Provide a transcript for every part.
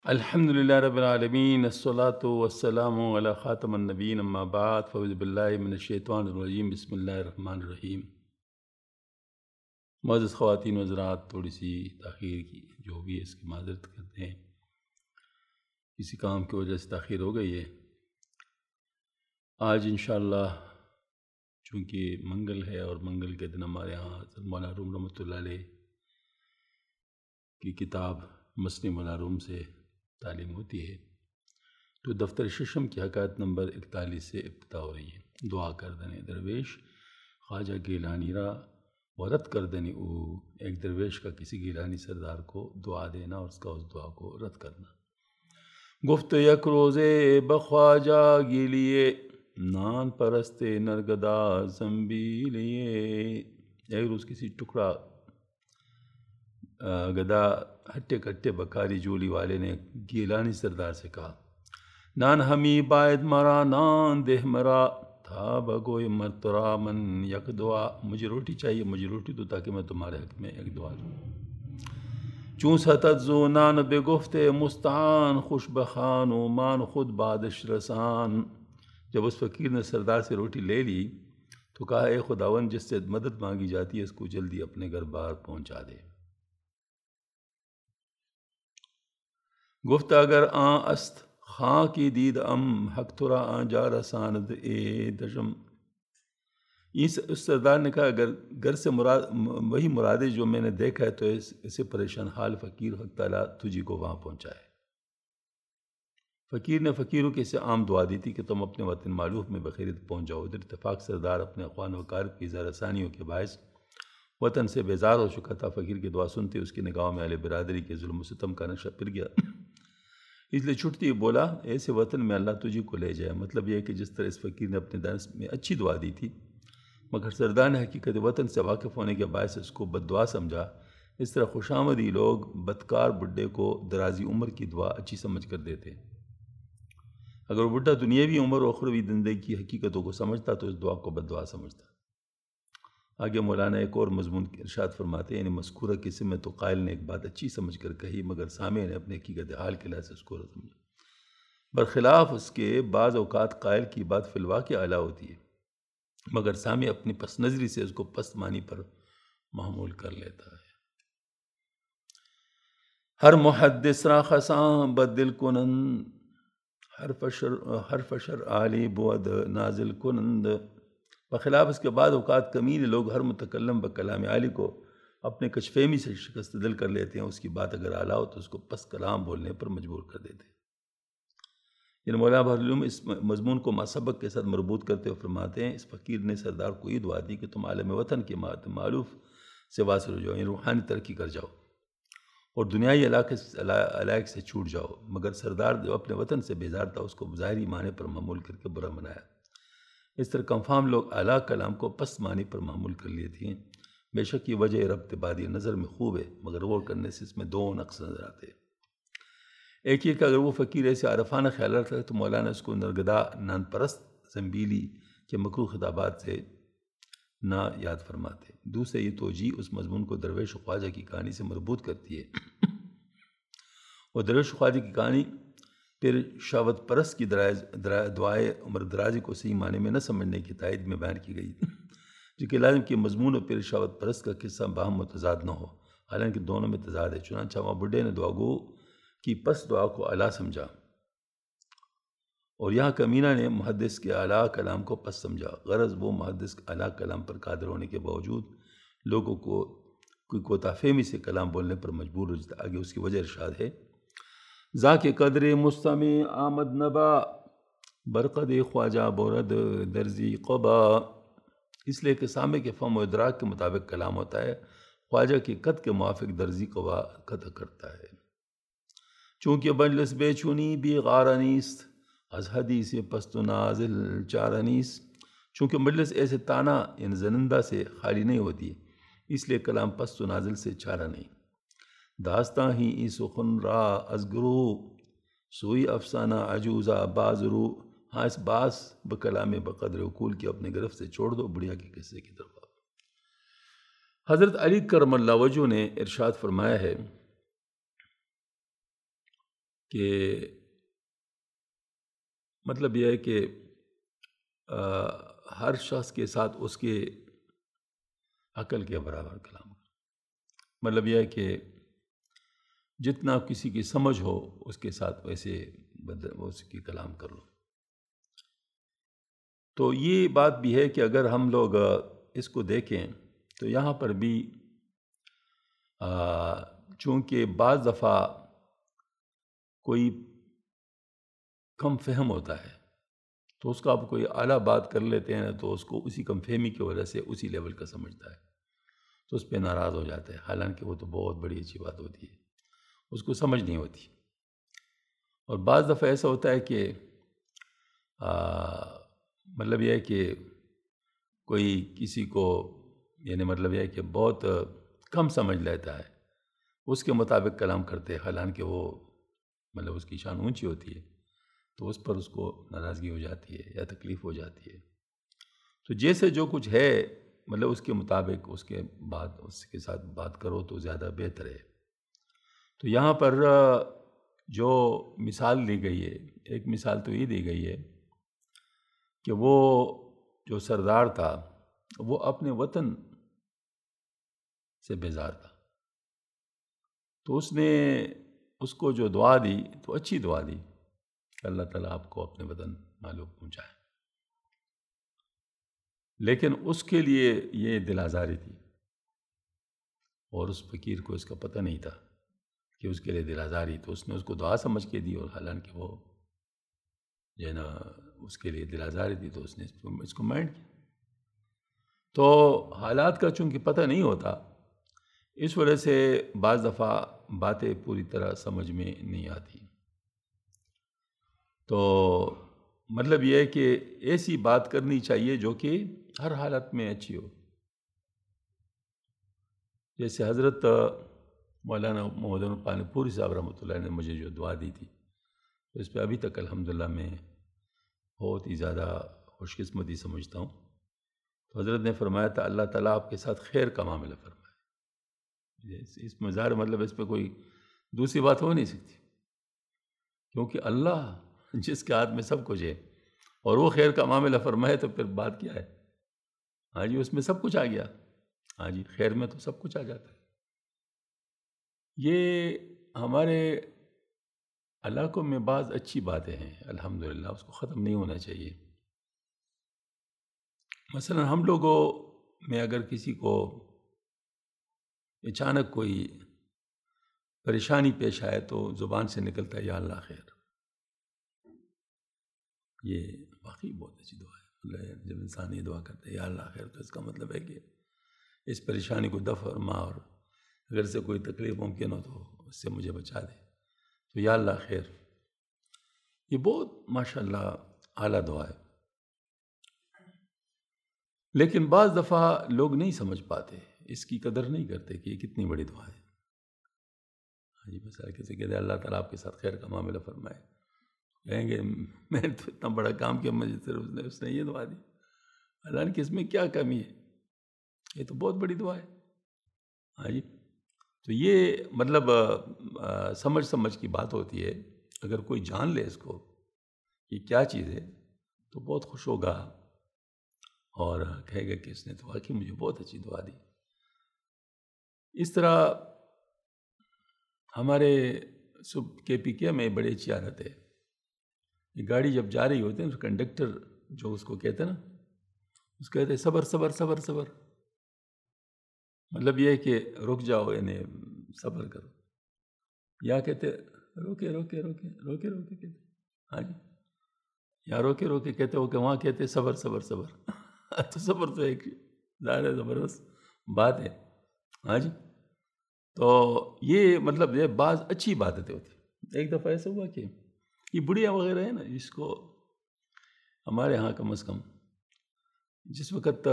الحمد للہ رب العالمین، الصلاۃ والسلام علی خاتم النبین، اما بعد، فاعوذ باللہ من الشیطان الرجیم، بسم اللہ الرحمن الرحیم۔ معزز خواتین و حضرات، تھوڑی سی تاخیر کی جو بھی ہے اس کی معذرت کرتے ہیں، کسی کام کی وجہ سے تاخیر ہو گئی ہے۔ آج انشاءاللہ چونکہ منگل ہے اور منگل کے دن ہمارے ہاں حضرت مولانا روم رحمۃ اللہ علیہ کی کتاب مسلم مولانا روم سے تعلیم ہوتی ہے، تو دفتر ششم کی حکایت نمبر 41 سے ابتدا ہو رہی ہے۔ دعا کردن درویش خواجہ گیلانی را ورد کردنی او، ایک درویش کا کسی گیلانی سردار کو دعا دینا اور اس کا اس دعا کو رد کرنا۔ گفت یک روزے بخواجہ گیلیے، نان پرستے نرگدا زنبیلیے۔ ایک روز کسی ٹکڑا گدا ہٹے کٹے بکاری جولی والے نے گیلانی سردار سے کہا، نان ہمی باید مرا نان دہ مرا تھا بگوئے مرترا من یک دعا۔ مجھے روٹی چاہیے، مجھے روٹی دو تاکہ میں تمہارے حق میں ایک دعا دوں۔ چون ستت زو نان بگفت مستعان خوش بخان و مان خود بادش رسان۔ جب اس فقیر نے سردار سے روٹی لے لی تو کہا، اے خداوند، جس سے مدد مانگی جاتی ہے اس کو جلدی اپنے گھر بار پہنچا دے۔ گفت اگر آن است خاں کی دید ام حق ترا آن جا رساند اے دشم۔ اس سردار نے کہا، اگر گھر سے مراد وہی مراد ہے جو میں نے دیکھا ہے تو اسے پریشان حال فقیر حق تعالیٰ تجھی کو وہاں پہنچائے۔ فقیر نے فقیروں کی اسے عام دعا دی تھی کہ تم اپنے وطن معلوف میں بخیریت پہنچ جاؤ۔ ادھر اتفاق سردار اپنے اخوان و اقارب کی اظہار ثانیوں کے باعث وطن سے بیزار ہو چکا تھا۔ فقیر کی دعا سنتے اس کی نگاہوں میں اہل برادری کے ظلم و ستم کا نقشہ پھر گیا، اس لیے چھٹتی ہی بولا، ایسے وطن میں اللہ تجھی کو لے جائے۔ مطلب یہ ہے کہ جس طرح اس فقیر نے اپنے درس میں اچھی دعا دی تھی مگر سردار نے حقیقت وطن سے واقف ہونے کے باعث اس کو بد دعا سمجھا، اس طرح خوش آمدی لوگ بدکار بڈھے کو درازی عمر کی دعا اچھی سمجھ کر دیتے۔ اگر وہ بڈھا دنیاوی عمر و اخروی زندگی کی حقیقتوں کو سمجھتا تو اس دعا کو بد دعا سمجھتا۔ آگے مولانا ایک اور مضمون ارشاد فرماتے ہیں، یعنی مذکورہ قسم میں تو قائل نے ایک بات اچھی سمجھ کر کہی مگر سامع نے اپنے حقیقت حال کے لحاظ سے اس کو سمجھا۔ برخلاف اس کے بعض اوقات قائل کی بات فی الواقع اعلیٰ ہوتی ہے مگر سامع اپنی پس نظری سے اس کو پست معنی پر محمول کر لیتا ہے۔ ہر محدث را خساں بدل کنند، حرف شر عالی بود نازل کنند۔ بخلاف اس کے بعد اوقات کمینے لوگ ہر متکلم بکلام عالی کو اپنے کچھ فہمی سے شکست دل کر لیتے ہیں، اس کی بات اگر اعلیٰ ہو تو اس کو پس کلام بولنے پر مجبور کر دیتے ہیں۔ یعنی مولانا بحر العلوم اس مضمون کو ماسبق کے ساتھ مربوط کرتے ہوئے فرماتے ہیں، اس فقیر نے سردار کو یہ دعا دی کہ تم عالم وطن کے معلوف سے واصل ہو جاؤ، یعنی روحانی ترقی کر جاؤ اور دنیائی علائق سے چھوٹ جاؤ۔ مگر سردار جو اپنے وطن سے بیزار تھا اس کو ظاہری معنی پر محمول کر کے برا منایا۔ اس طرح کنفام لوگ اعلیٰ کلام کو پست معنی پر محمول کر لیتے ہیں۔ بے شک یہ وجہ ربط بادی نظر میں خوب ہے مگر غور کرنے سے اس میں دو نقص نظر آتے ہیں۔ ایک یہ کہ اگر وہ فقیر ایسے عارفانہ خیال رکھتا ہے تو مولانا اس کو نرگدا نان پرست زنبیلی کے مکروہ خطابات سے نہ یاد فرماتے۔ دوسرے یہ توجیہ اس مضمون کو درویش و خواجہ کی کہانی سے مربوط کرتی ہے اور درویش و خواجہ کی کہانی پھر شہوت پرست کی دعائے عمر درازی کو صحیح معنی میں نہ سمجھنے کی تائید میں بیان کی گئی، جو کہ لازم کہ مضمون اور پھر شہوت پرست کا قصہ باہم متضاد نہ ہو، حالانکہ دونوں میں تضاد ہے۔ چنانچہ وہاں بڈھے نے دعا گو کی پس دعا کو اعلیٰ سمجھا اور یہاں کمینہ نے محدث کے اعلیٰ کلام کو پس سمجھا۔ غرض وہ محدث اعلیٰ کلام پر قادر ہونے کے باوجود لوگوں کو کوئی کوتاہ فہمی سے کلام بولنے پر مجبور ہو جاتا۔ آگے اس کی وجہ ارشاد ہے، ذاک قدر مستمع آمد نبا برقد خواجہ بورد درزی قبا۔ اس لیے کہ سامع کے فہم و ادراک کے مطابق کلام ہوتا ہے، خواجہ کے قد کے موافق درزی قبا قطع کرتا ہے۔ چونکہ مجلس بے چونی بی غار نیست، از حدیث پست و نازل چارہ نیست۔ چونکہ مجلس ایسے تانا یعنی زنندہ سے خالی نہیں ہوتی اس لیے کلام پست و نازل سے چارہ نہیں۔ داستان ہی ای سخن را از گرو، سوئی افسانہ عجوزہ باز رو۔ ہاں اس باس بکلام بقدر عقول کی اپنے گرفت سے چھوڑ دو، بڑھیا کے قصے کی طرف۔ حضرت علی کرم اللہ وجہ نے ارشاد فرمایا ہے، کہ مطلب یہ ہے کہ ہر شخص کے ساتھ اس کے عقل کے برابر کلام کرو. مطلب یہ ہے کہ جتنا کسی کی سمجھ ہو اس کے ساتھ ویسے اس کی کلام کر لو. تو یہ بات بھی ہے کہ اگر ہم لوگ اس کو دیکھیں تو یہاں پر بھی چونکہ بعض دفعہ کوئی کم فہم ہوتا ہے تو اس کا آپ کوئی اعلیٰ بات کر لیتے ہیں تو اس کو اسی کم فہمی کی وجہ سے اسی لیول کا سمجھتا ہے تو اس پہ ناراض ہو جاتا ہے، حالانکہ وہ تو بہت بڑی اچھی بات ہوتی ہے، اس کو سمجھ نہیں ہوتی. اور بعض دفعہ ایسا ہوتا ہے کہ مطلب یہ ہے کہ کوئی کسی کو یعنی مطلب یہ ہے کہ بہت کم سمجھ لیتا ہے، اس کے مطابق کلام کرتے ہیں، حالانکہ وہ مطلب اس کی شان اونچی ہوتی ہے تو اس پر اس کو ناراضگی ہو جاتی ہے یا تکلیف ہو جاتی ہے. تو جیسے جو کچھ ہے مطلب اس کے مطابق اس کے بعد اس کے ساتھ بات کرو تو زیادہ بہتر ہے. تو یہاں پر جو مثال دی گئی ہے، ایک مثال تو یہ دی گئی ہے کہ وہ جو سردار تھا وہ اپنے وطن سے بیزار تھا، تو اس نے اس کو جو دعا دی تو اچھی دعا دی کہ اللہ تعالیٰ آپ کو اپنے وطن معلوم پہنچائے، لیکن اس کے لیے یہ دل آزاری تھی اور اس فقیر کو اس کا پتہ نہیں تھا کہ اس کے لیے دل آزاری، تو اس نے اس کو دعا سمجھ کے دی اور حالانکہ وہ جو ہے نا اس کے لیے دل آزاری تھی تو اس نے اس کو مائنڈ کیا. تو حالات کا چونکہ پتہ نہیں ہوتا اس وجہ سے بعض دفعہ باتیں پوری طرح سمجھ میں نہیں آتی. تو مطلب یہ ہے کہ ایسی بات کرنی چاہیے جو کہ ہر حالت میں اچھی ہو. جیسے حضرت مولانا محمد پانی پوری صاحب رحمۃ اللہ نے مجھے جو دعا دی تھی تو اس پہ ابھی تک الحمدللہ میں بہت ہی زیادہ خوش قسمتی سمجھتا ہوں. تو حضرت نے فرمایا تھا اللہ تعالیٰ آپ کے ساتھ خیر کا معاملہ فرمائے. اس میں ظاہر مطلب اس پہ کوئی دوسری بات ہو نہیں سکتی، کیونکہ اللہ جس کے ہاتھ میں سب کچھ ہے اور وہ خیر کا معاملہ فرمائے تو پھر بات کیا ہے. ہاں جی، اس میں سب کچھ آ گیا. ہاں جی، خیر میں تو سب کچھ آ جاتا ہے. یہ ہمارے علاقوں میں بعض اچھی باتیں ہیں الحمدللہ، اس کو ختم نہیں ہونا چاہیے. مثلا ہم لوگوں میں اگر کسی کو اچانک کوئی پریشانی پیش آئے تو زبان سے نکلتا ہے یا اللہ خیر. یہ واقعی بہت اچھی دعا ہے. جب انسان یہ دعا کرتا ہے یا اللہ خیر تو اس کا مطلب ہے کہ اس پریشانی کو دفع فرما اور اگر سے کوئی تکلیف ممکن ہو تو اس سے مجھے بچا دے. تو یا اللہ خیر یہ بہت ماشاءاللہ اعلیٰ دعا ہے. لیکن بعض دفعہ لوگ نہیں سمجھ پاتے، اس کی قدر نہیں کرتے کہ یہ کتنی بڑی دعا ہے. ہاں جی، مثلا کسی کہتے ہیں اللہ تعالیٰ آپ کے ساتھ خیر کا معاملہ فرمائے، کہیں گے میں تو اتنا بڑا کام کیا مجھے صرف اس نے یہ دعا دی، حالانکہ اس میں کیا کمی ہے، یہ تو بہت بڑی دعا ہے. ہاں جی، تو یہ مطلب سمجھ کی بات ہوتی ہے. اگر کوئی جان لے اس کو یہ کیا چیز ہے تو بہت خوش ہوگا اور کہے گا کہ اس نے تو واقعی مجھے بہت اچھی دعا دی. اس طرح ہمارے KPK میں بڑی اچھی عادت ہے، یہ گاڑی جب جا رہی ہوتی ہے کنڈکٹر جو اس کو کہتے ہیں نا، اس کو کہتے ہیں صبر صبر صبر صبر. مطلب یہ ہے کہ رک جاؤ، یعنی صبر کرو. یا کہتے روکے روکے روکے روکے روکے کہتے. ہاں جی، یا روکے روکے کہتے ہو کہ وہاں کہتے صبر صبر صبر. تو صبر تو ایک ظاہر زبردست بات ہے. ہاں جی، تو یہ مطلب یہ بعض اچھی باتیں ہوتی. ایک دفعہ ایسا ہوا کہ یہ بڑھیا وغیرہ ہے نا، جس کو ہمارے ہاں کم از کم جس وقت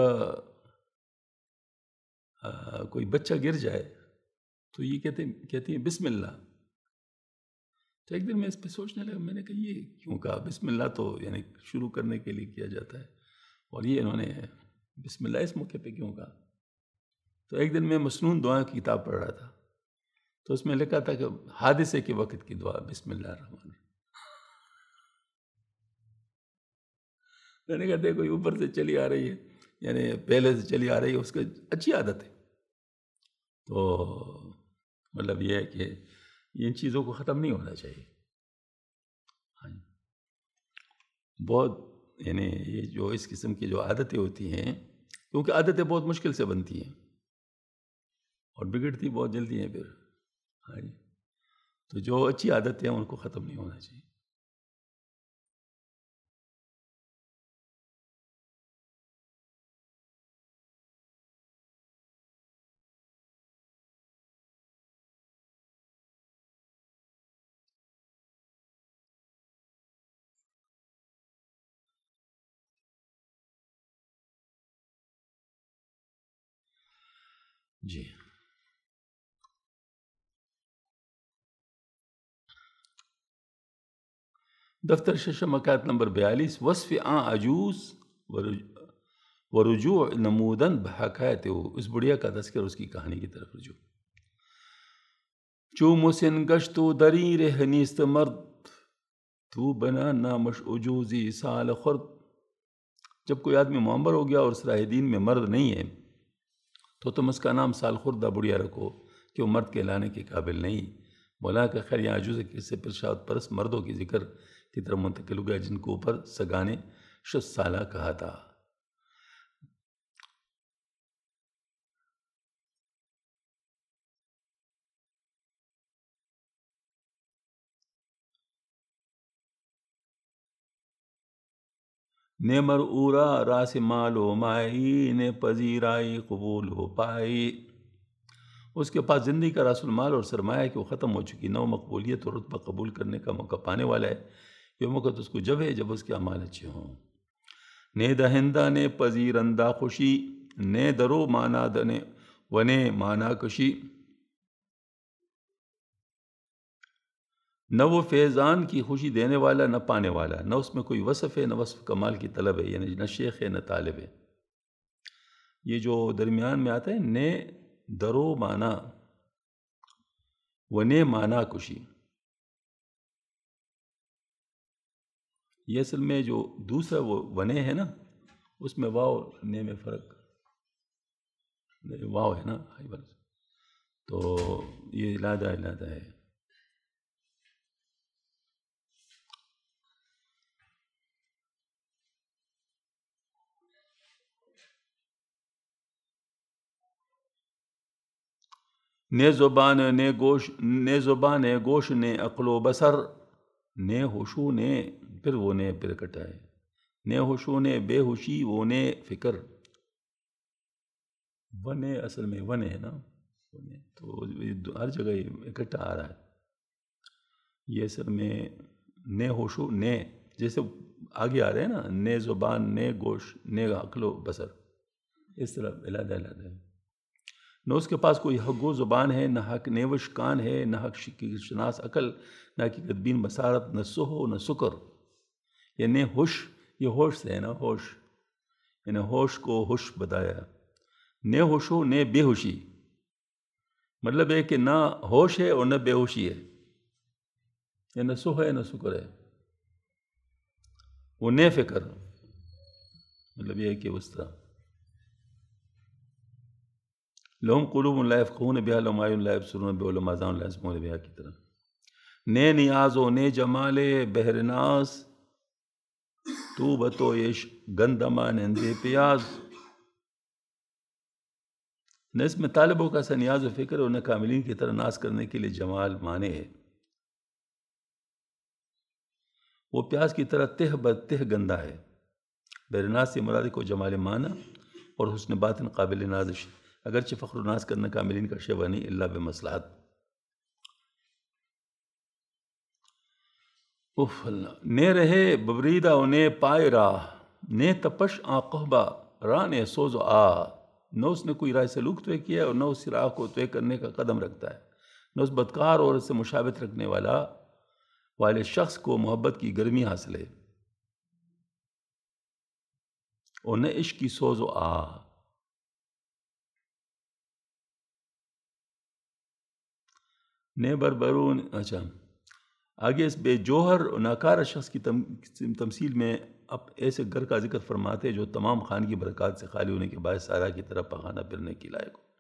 کوئی بچہ گر جائے تو یہ کہتی ہیں بسم اللہ. تو ایک دن میں اس پہ سوچنے لگا، میں نے کہا یہ کیوں کہا بسم اللہ، تو یعنی شروع کرنے کے لیے کیا جاتا ہے اور یہ انہوں نے بسم اللہ اس موقع پہ کیوں کہا. تو ایک دن میں مسنون دعائیں کی کتاب پڑھ رہا تھا تو اس میں لکھا تھا کہ حادثے کے وقت کی دعا بسم اللہ الرحمن الرحیم. میں نے کہا دیکھو اوپر سے چلی آ رہی ہے، یعنی پہلے سے چلی آ رہی ہے، اس کا اچھی عادت ہے. تو مطلب یہ ہے کہ ان چیزوں کو ختم نہیں ہونا چاہیے. ہاں جی. بہت یعنی یہ جو اس قسم کی جو عادتیں ہوتی ہیں، کیونکہ عادتیں بہت مشکل سے بنتی ہیں اور بگڑتی بہت جلدی ہیں پھر. ہاں جی. تو جو اچھی عادتیں ہیں ان کو ختم نہیں ہونا چاہیے. جی. دفتر ششم مکات نمبر 42 وصف عجوز ورجوع نمودن بحکایت. اس بڑھیا کا تذکر اس کی کہانی کی طرف رجوع. چو مسن گشتو دری رہ نیست مرد تو بنا نامش عجوزی سال خرد. جب کوئی آدمی معمر ہو گیا اور صلاح دین میں مرد نہیں ہے تو تم اس کا نام سال خردہ بڑھیا رکھو کہ وہ مرد کہلانے کے قابل نہیں. مولا کا خیر یہاں عجوز سے پرشاد پرست مردوں کی ذکر کی طرف منتقل ہو گیا جن کو اوپر سگانے 6 سالہ کہا تھا. نے مرعورا راس مال و مائی نے پذیرائی قبول ہو پائی. اس کے پاس زندگی کا راس المال اور سرمایہ ہے کہ وہ ختم ہو چکی، نہ وہ مقبولیت اور رتبہ قبول کرنے کا موقع پانے والا ہے. یہ موقع تو اس کو جب ہے جب اس کے اعمال اچھے ہوں. نے دہندہ نے پذیرندہ خوشی نے درو مانا دنے ونے مانا کشی. نہ وہ فیضان کی خوشی دینے والا نہ پانے والا، نہ اس میں کوئی وصف ہے نہ وصف کمال کی طلب ہے، یعنی نہ شیخ ہے نہ طالب ہے. یہ جو درمیان میں آتا ہے نے درو مانا ونے مانا کشی، یہ اصل میں جو دوسرا وہ ونے ہے نا اس میں واو نے میں فرق، واو ہے نا تو یہ علادہ ہے. نے زبان نے گوش نے زبان نے گوش نے عقل و بصر نے ہوشو نے، پھر وہ نے پھر کٹا ہے. نے ہوشو نے بے ہوشی وہ نے فکر. ونے اصل میں ون ہے نا، تو ہر جگہ اکٹھا آ رہا ہے. یہ اصل میں نے ہوشو نے جیسے آگے آ رہے ہیں نا، نے زبان نے گوش نے عقل و بصر، اس طرح علیحدہ ہے. نہ اس کے پاس کوئی حق و زبان ہے، نہ حق نیوش کان ہے، نہ حق شناس عقل، نہ حقیقت بین بصارت، نہ سہو نہ سکر. یعنی ہوش، یہ ہوش سے ہے نا، ہوش یعنی ہوش کو ہوش بتایا. نے ہوشو نے بے ہوشی، مطلب ہے کہ نہ ہوش ہے اور نہ بے ہوشی ہے، یا نہ سو ہے نہ سکر ہے. وہ نے فکر، مطلب یہ ہے کہ اس طرح لہم قلوب لا یفقہون بہا لہم اعین لا یبصرون بہا ولہم آذان لا یسمعون بہا کی طرح. نے نیاز و نے جمال بہر ناز تو بتو یش گندما نندے پیاز. نہ اس میں طالبوں کا سا نیاز و فکر اور نہ کاملین کی طرح ناز کرنے کے لیے جمال مانے ہے. وہ پیاز کی طرح تہ بتہ گندا ہے. بہر ناز سے مراد کو جمال معنی اور حسن باطن قابل نازش، اگرچہ فخر و ناز کرنا کاملین کا شیوہ نہیں اللہ بمصلحت. نے رہے ببریدہ و نے پائے راہ نے تپش آ قہبہ راہ نے سوز و آ. نہ اس نے کوئی رائے سلوک طے کیا اور نہ اس راہ کو طے کرنے کا قدم رکھتا ہے. نہ اس بدکار اور اس سے مشابہت رکھنے والے شخص کو محبت کی گرمی حاصل ہے اور نہ عشق کی سوز و آ. نیبر برون. اچھا آگے اس بے جوہر و ناکارہ شخص کی تمثیل میں اب ایسے گھر کا ذکر فرماتے جو تمام خانگی برکات سے خالی ہونے کے باعث سارا کی طرف پخانہ پھرنے کی لائق ہو.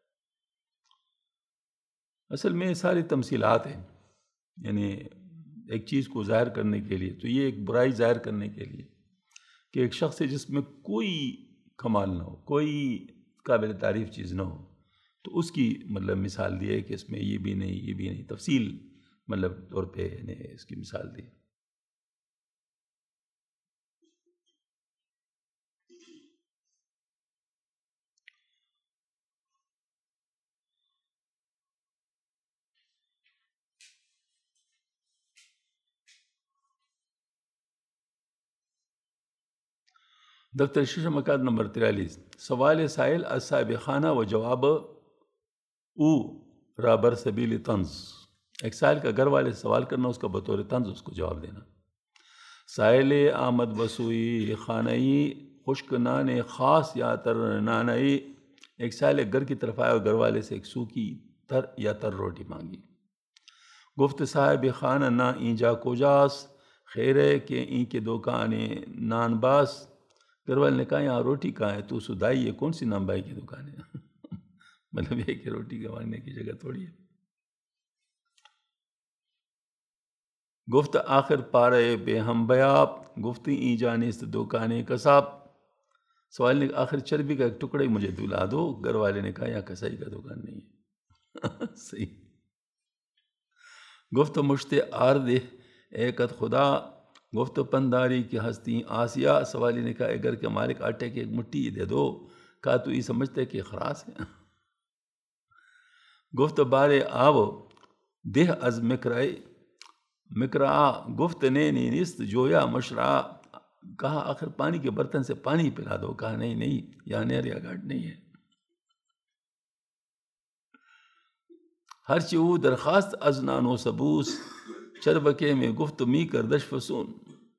اصل میں ساری تمثیلات ہیں، یعنی ایک چیز کو ظاہر کرنے کے لیے، تو یہ ایک برائی ظاہر کرنے کے لیے کہ ایک شخص ہے جس میں کوئی کمال نہ ہو، کوئی قابل تعریف چیز نہ ہو، تو اس کی مطلب مثال دی ہے کہ اس میں یہ بھی نہیں، یہ بھی نہیں، تفصیل مطلب طور پہ نے اس کی مثال دی. دفتر ششم مکاد نمبر 43. سوال سائل از صاحب خانہ و جواب او رابر سبیل طنز. ایک سائل کا گھر والے سے سوال کرنا، اس کا بطور طنز اس کو جواب دینا. سائل آمد وسوئی خانئی خشک نان خاص یا تر نانئی. ایک سائل ایک گھر کی طرف آیا اور گھر والے سے ایک سوکھی تر یا تر روٹی مانگی. گفت صاحب خانہ نا اینجا کوجاس، خیر ہے کہ این کے دکان نان باس. گھر والے نے کہا یہاں روٹی کہاں ہے، تو سدائی ہے، کون سی نان بائی کی دکان ہے؟ مطلب یہ کہ روٹی کا مانگنے کی جگہ تھوڑی ہے. گفت آخر پارے بے ہم بیاب، گفت این جانست دکان کساب. سوال نے آخر چربی کا ایک ٹکڑا ہی مجھے دلا دو. گھر والے نے کہا یہاں کسائی کا دکان نہیں ہے. صحیح. گفت مشت آرد ایکت خدا، گفت پنداری کی ہستی آسیہ. سوالی نے کہا اے گھر کے مالک آٹے کی ایک مٹھی دے دو. کہا تو یہ سمجھتے کہ خراس ہے. گفت بارے آو دہ از مکرا، گفت نہیں نیست جویا مشرا. کہا آخر پانی کے برتن سے پانی پلا دو. کہا نہیں یہاں نہر یا گھاٹ نہیں ہے. ہر چیو درخواست از نانو سبوس، چربکے میں گفت می کردش فسون.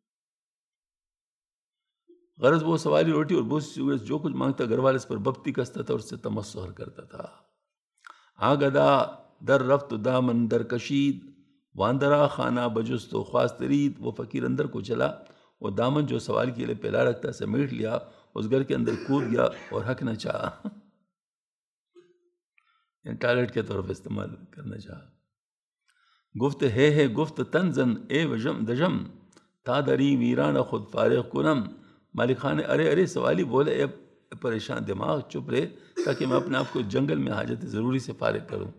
غرض وہ سوالی روٹی اور بوس جو کچھ مانگتا گھر والے اس پر بپتی کستا تھا اور اس سے تمسخر کرتا تھا. آگدا در رفت دامن در کشید، واندرا خانہ بجست و خواسترید. وہ فقیر اندر کو چلا اور دامن جو سوال کے لیے پھیلا رکھتا سمیٹ لیا، اس گھر کے اندر کود گیا اور حق نہ چاہا، یعنی ٹائلٹ کے طور پر استعمال کرنا چاہا. گفت ہے گفت تنزن اے وجم دجم، تا دری ویران خود فارغ کنم. مالک خان نے ارے سوالی بولے اے پریشان دماغ چپ رہے تاکہ میں اپنے آپ کو جنگل میں حاجت ضروری سے فارغ کروں.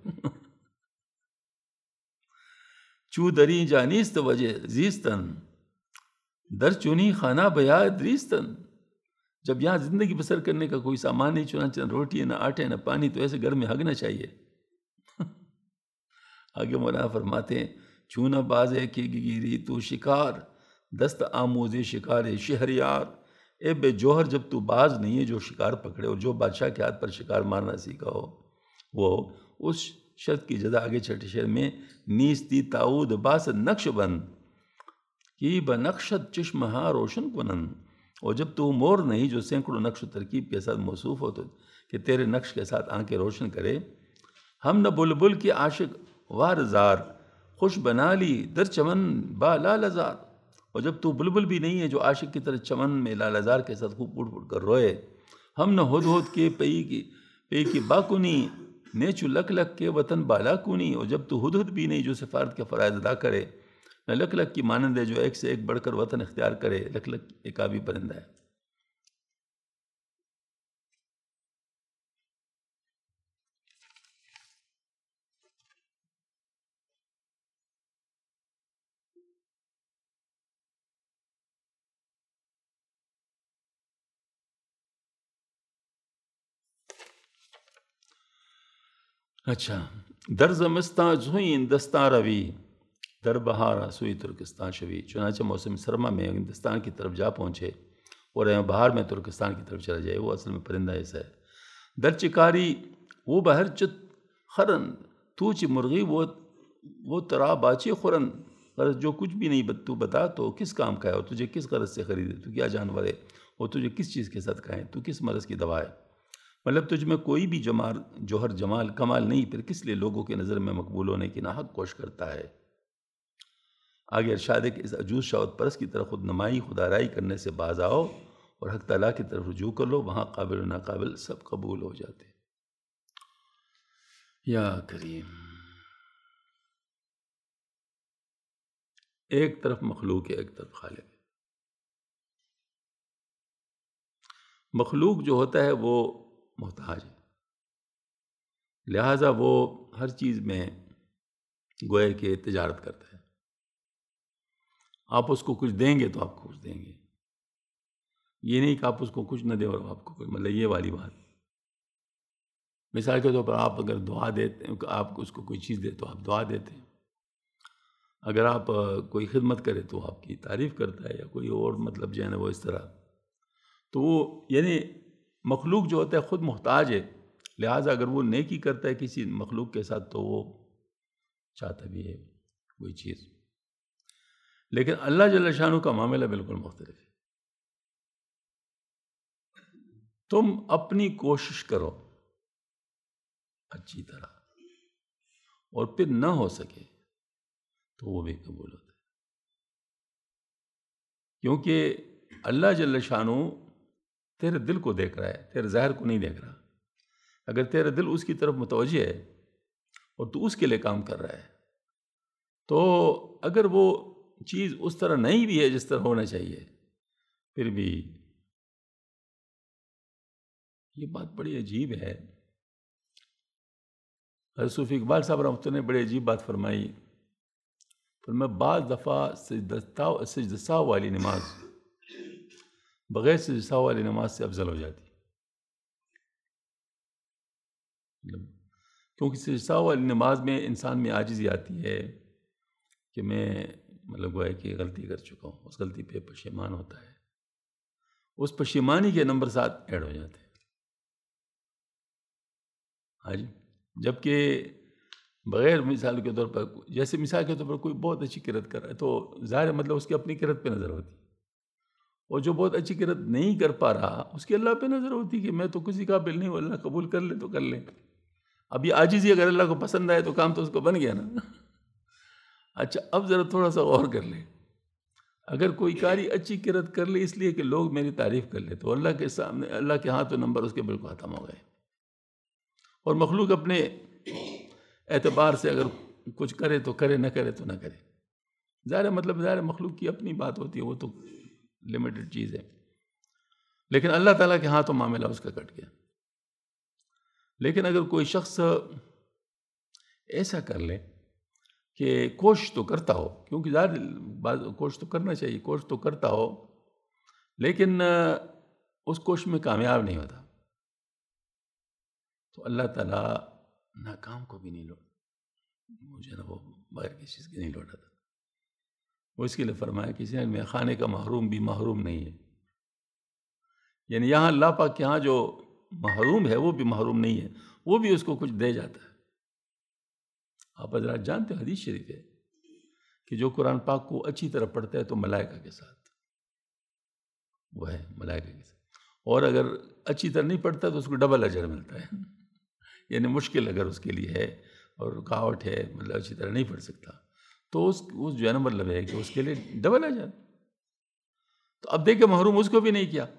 چو دری جانیست وجہ زیستن، در چونی خانہ بیا دریستن. جب یہاں زندگی بسر کرنے کا کوئی سامان نہیں، چنانچہ نہ روٹی ہے نہ آٹے نہ پانی، تو ایسے گھر میں ہگنا چاہیے. آگے مولانا فرماتے ہیں چونہ باز ہے کہ گیری تو شکار، دست آموز شکار شہریار. اے بے جوہر جب تو باز نہیں ہے جو شکار پکڑے، اور جو بادشاہ کے ہاتھ پر شکار مارنا سیکھا ہو وہ اس شرط کی جزا آگے چھٹے شعر میں نیستی تاؤد باسد نقش بند کی بنقشت چشمہا روشن کنن. اور جب تو مور نہیں جو سینکڑوں نقش و ترکیب کے ساتھ موصوف ہو تو کہ تیرے نقش کے ساتھ آنکھیں روشن کرے. ہم نہ بلبل کی عاشق وار زار، خوش بنا لی در چمن با لال زار. اور جب تو بلبل بھی نہیں ہے جو عاشق کی طرح چمن میں لال زار کے ساتھ خوب اڑ کر روئے. ہم نہ ہد کے پئی کی باکنی، نیچو لک لک کے وطن بالا کنی. اور جب تو ہد بھی نہیں جو سفارت کے فرائض ادا کرے، نہ لک لک کی مانند ہے جو ایک سے ایک بڑھ کر وطن اختیار کرے. لک لک ایک آبی پرندہ ہے. اچھا در زمستان زوئیں دستان روی، در بہارا سوئی ترکستان شوی. چنانچہ موسم سرما میں ہندوستان کی طرف جا پہنچے اور بہار میں ترکستان کی طرف چلا جائے. وہ اصل میں پرندہ ایسا ہے. در چکاری وہ بہر چت خرن، تو چی مرغی وہ ترا باچی خورن. غرض جو کچھ بھی نہیں تو بتا تو کس کام کا ہے، اور تجھے کس غرض سے خریدے، تو کیا جانور ہے، اور تجھے کس چیز کے ساتھ کھائیں، تو کس مرض کی دوا ہے. مطلب تجھ میں کوئی بھی جوہر جمال کمال نہیں، پھر کس لیے لوگوں کی نظر میں مقبول ہونے کی ناحق کوشش کرتا ہے؟ آگے ارشاد ہے کہ اس عجوز شہوت پرست کی طرح خود نمائی خودآرائی کرنے سے باز آؤ اور حق تعالیٰ کی طرف رجوع کر لو، وہاں قابل و ناقابل سب قبول ہو جاتے ہیں۔ یا کریم، ایک طرف مخلوق ہے، ایک طرف خالق ہے۔ مخلوق جو ہوتا ہے وہ محتاج ہے، لہٰذا وہ ہر چیز میں گویا کہ تجارت کرتا ہے۔ آپ اس کو کچھ دیں گے تو آپ کو کچھ دیں گے، یہ نہیں کہ آپ اس کو کچھ نہ دیں اور آپ کو کچھ، مطلب یہ والی بات۔ مثال کے طور پر آپ اگر دعا دیتے ہیں، آپ اس کو کوئی چیز دے تو آپ دعا دیتے ہیں، اگر آپ کوئی خدمت کرے تو آپ کی تعریف کرتا ہے، یا کوئی اور مطلب جو ہے نا وہ اس طرح، تو وہ یعنی مخلوق جو ہوتا ہے خود محتاج ہے، لہٰذا اگر وہ نیکی کرتا ہے کسی مخلوق کے ساتھ تو وہ چاہتا بھی ہے کوئی چیز۔ لیکن اللہ جل شانہ کا معاملہ بالکل مختلف ہے۔ تم اپنی کوشش کرو اچھی طرح، اور پھر نہ ہو سکے تو وہ بھی قبول ہوتا ہے، کیونکہ اللہ جل شانہ تیرے دل کو دیکھ رہا ہے، تیرے ظاہر کو نہیں دیکھ رہا۔ اگر تیرا دل اس کی طرف متوجہ ہے اور تو اس کے لیے کام کر رہا ہے، تو اگر وہ چیز اس طرح نہیں بھی ہے جس طرح ہونا چاہیے، پھر بھی یہ بات بڑی عجیب ہے۔ حضرت صوفی اقبال صاحب رحمۃ اللہ نے بڑی عجیب بات فرمائی، فرمایا بعض دفعہ سجدہ والی نماز بغیر سجدہ والی نماز سے افضل ہو جاتی، کیونکہ سجدہ والی نماز میں انسان میں عاجزی آتی ہے کہ میں مطلب گویا کہ غلطی کر چکا ہوں، اس غلطی پہ پشیمان ہوتا ہے، اس پشیمانی کے نمبر 7 ایڈ ہو جاتے ہیں۔ ہاں جی، جبکہ بغیر مثال کے طور پر، جیسے مثال کے طور پر کوئی بہت اچھی قرأت کر رہا ہے تو ظاہر مطلب اس کی اپنی قرأت پہ نظر ہوتی ہے، اور جو بہت اچھی قرأت نہیں کر پا رہا اس کی اللہ پہ نظر ہوتی کہ میں تو کسی قابل نہیں ہوں، اللہ قبول کر لے تو کر لے۔ اب یہ عاجزی اگر اللہ کو پسند آئے تو کام تو اس کو بن گیا نا۔ اچھا، اب ذرا تھوڑا سا غور کر لے، اگر کوئی قاری اچھی قرأت کر لے اس لیے کہ لوگ میری تعریف کر لے تو اللہ کے سامنے، اللہ کے ہاں تو نمبر اس کے بالکل ختم ہو گئے، اور مخلوق اپنے اعتبار سے اگر کچھ کرے تو کرے، نہ کرے تو نہ کرے۔ ظاہر مطلب ظاہر مخلوق کی اپنی بات ہوتی ہے، وہ تو لمیٹڈ چیز ہے، لیکن اللہ تعالیٰ کے ہاں تو معاملہ اس کا کٹ گیا۔ لیکن اگر کوئی شخص ایسا کر لے کہ کوشش تو کرتا ہو، کیونکہ ظاہر کوشش تو کرنا چاہیے، کوشش تو کرتا ہو لیکن اس کوشش میں کامیاب نہیں ہوتا، تو اللہ تعالیٰ ناکام کو بھی نہیں مجھے نا وہ بغیر کسی چیز کے نہیں لوٹاتا۔ وہ اس کے لیے فرمایا کسی نے میں خانے کا محروم بھی محروم نہیں ہے، یعنی یہاں اللہ پاک کے ہاں جو محروم ہے وہ بھی محروم نہیں ہے، وہ بھی اس کو کچھ دے جاتا ہے۔ آپ حضرات جانتے ہیں حدیث شریف ہے کہ جو قرآن پاک کو اچھی طرح پڑھتا ہے تو ملائکہ کے ساتھ وہ ہے، ملائکہ کے ساتھ، اور اگر اچھی طرح نہیں پڑھتا تو اس کو ڈبل اجر ملتا ہے۔ یعنی مشکل اگر اس کے لیے ہے اور رکاوٹ ہے، مطلب اچھی طرح نہیں پڑھ سکتا، تو اس جو ہے نا مطلب ہے کہ اس کے لیے ڈبل اجر۔ تو اب دیکھیں محروم اس کو بھی نہیں کیا،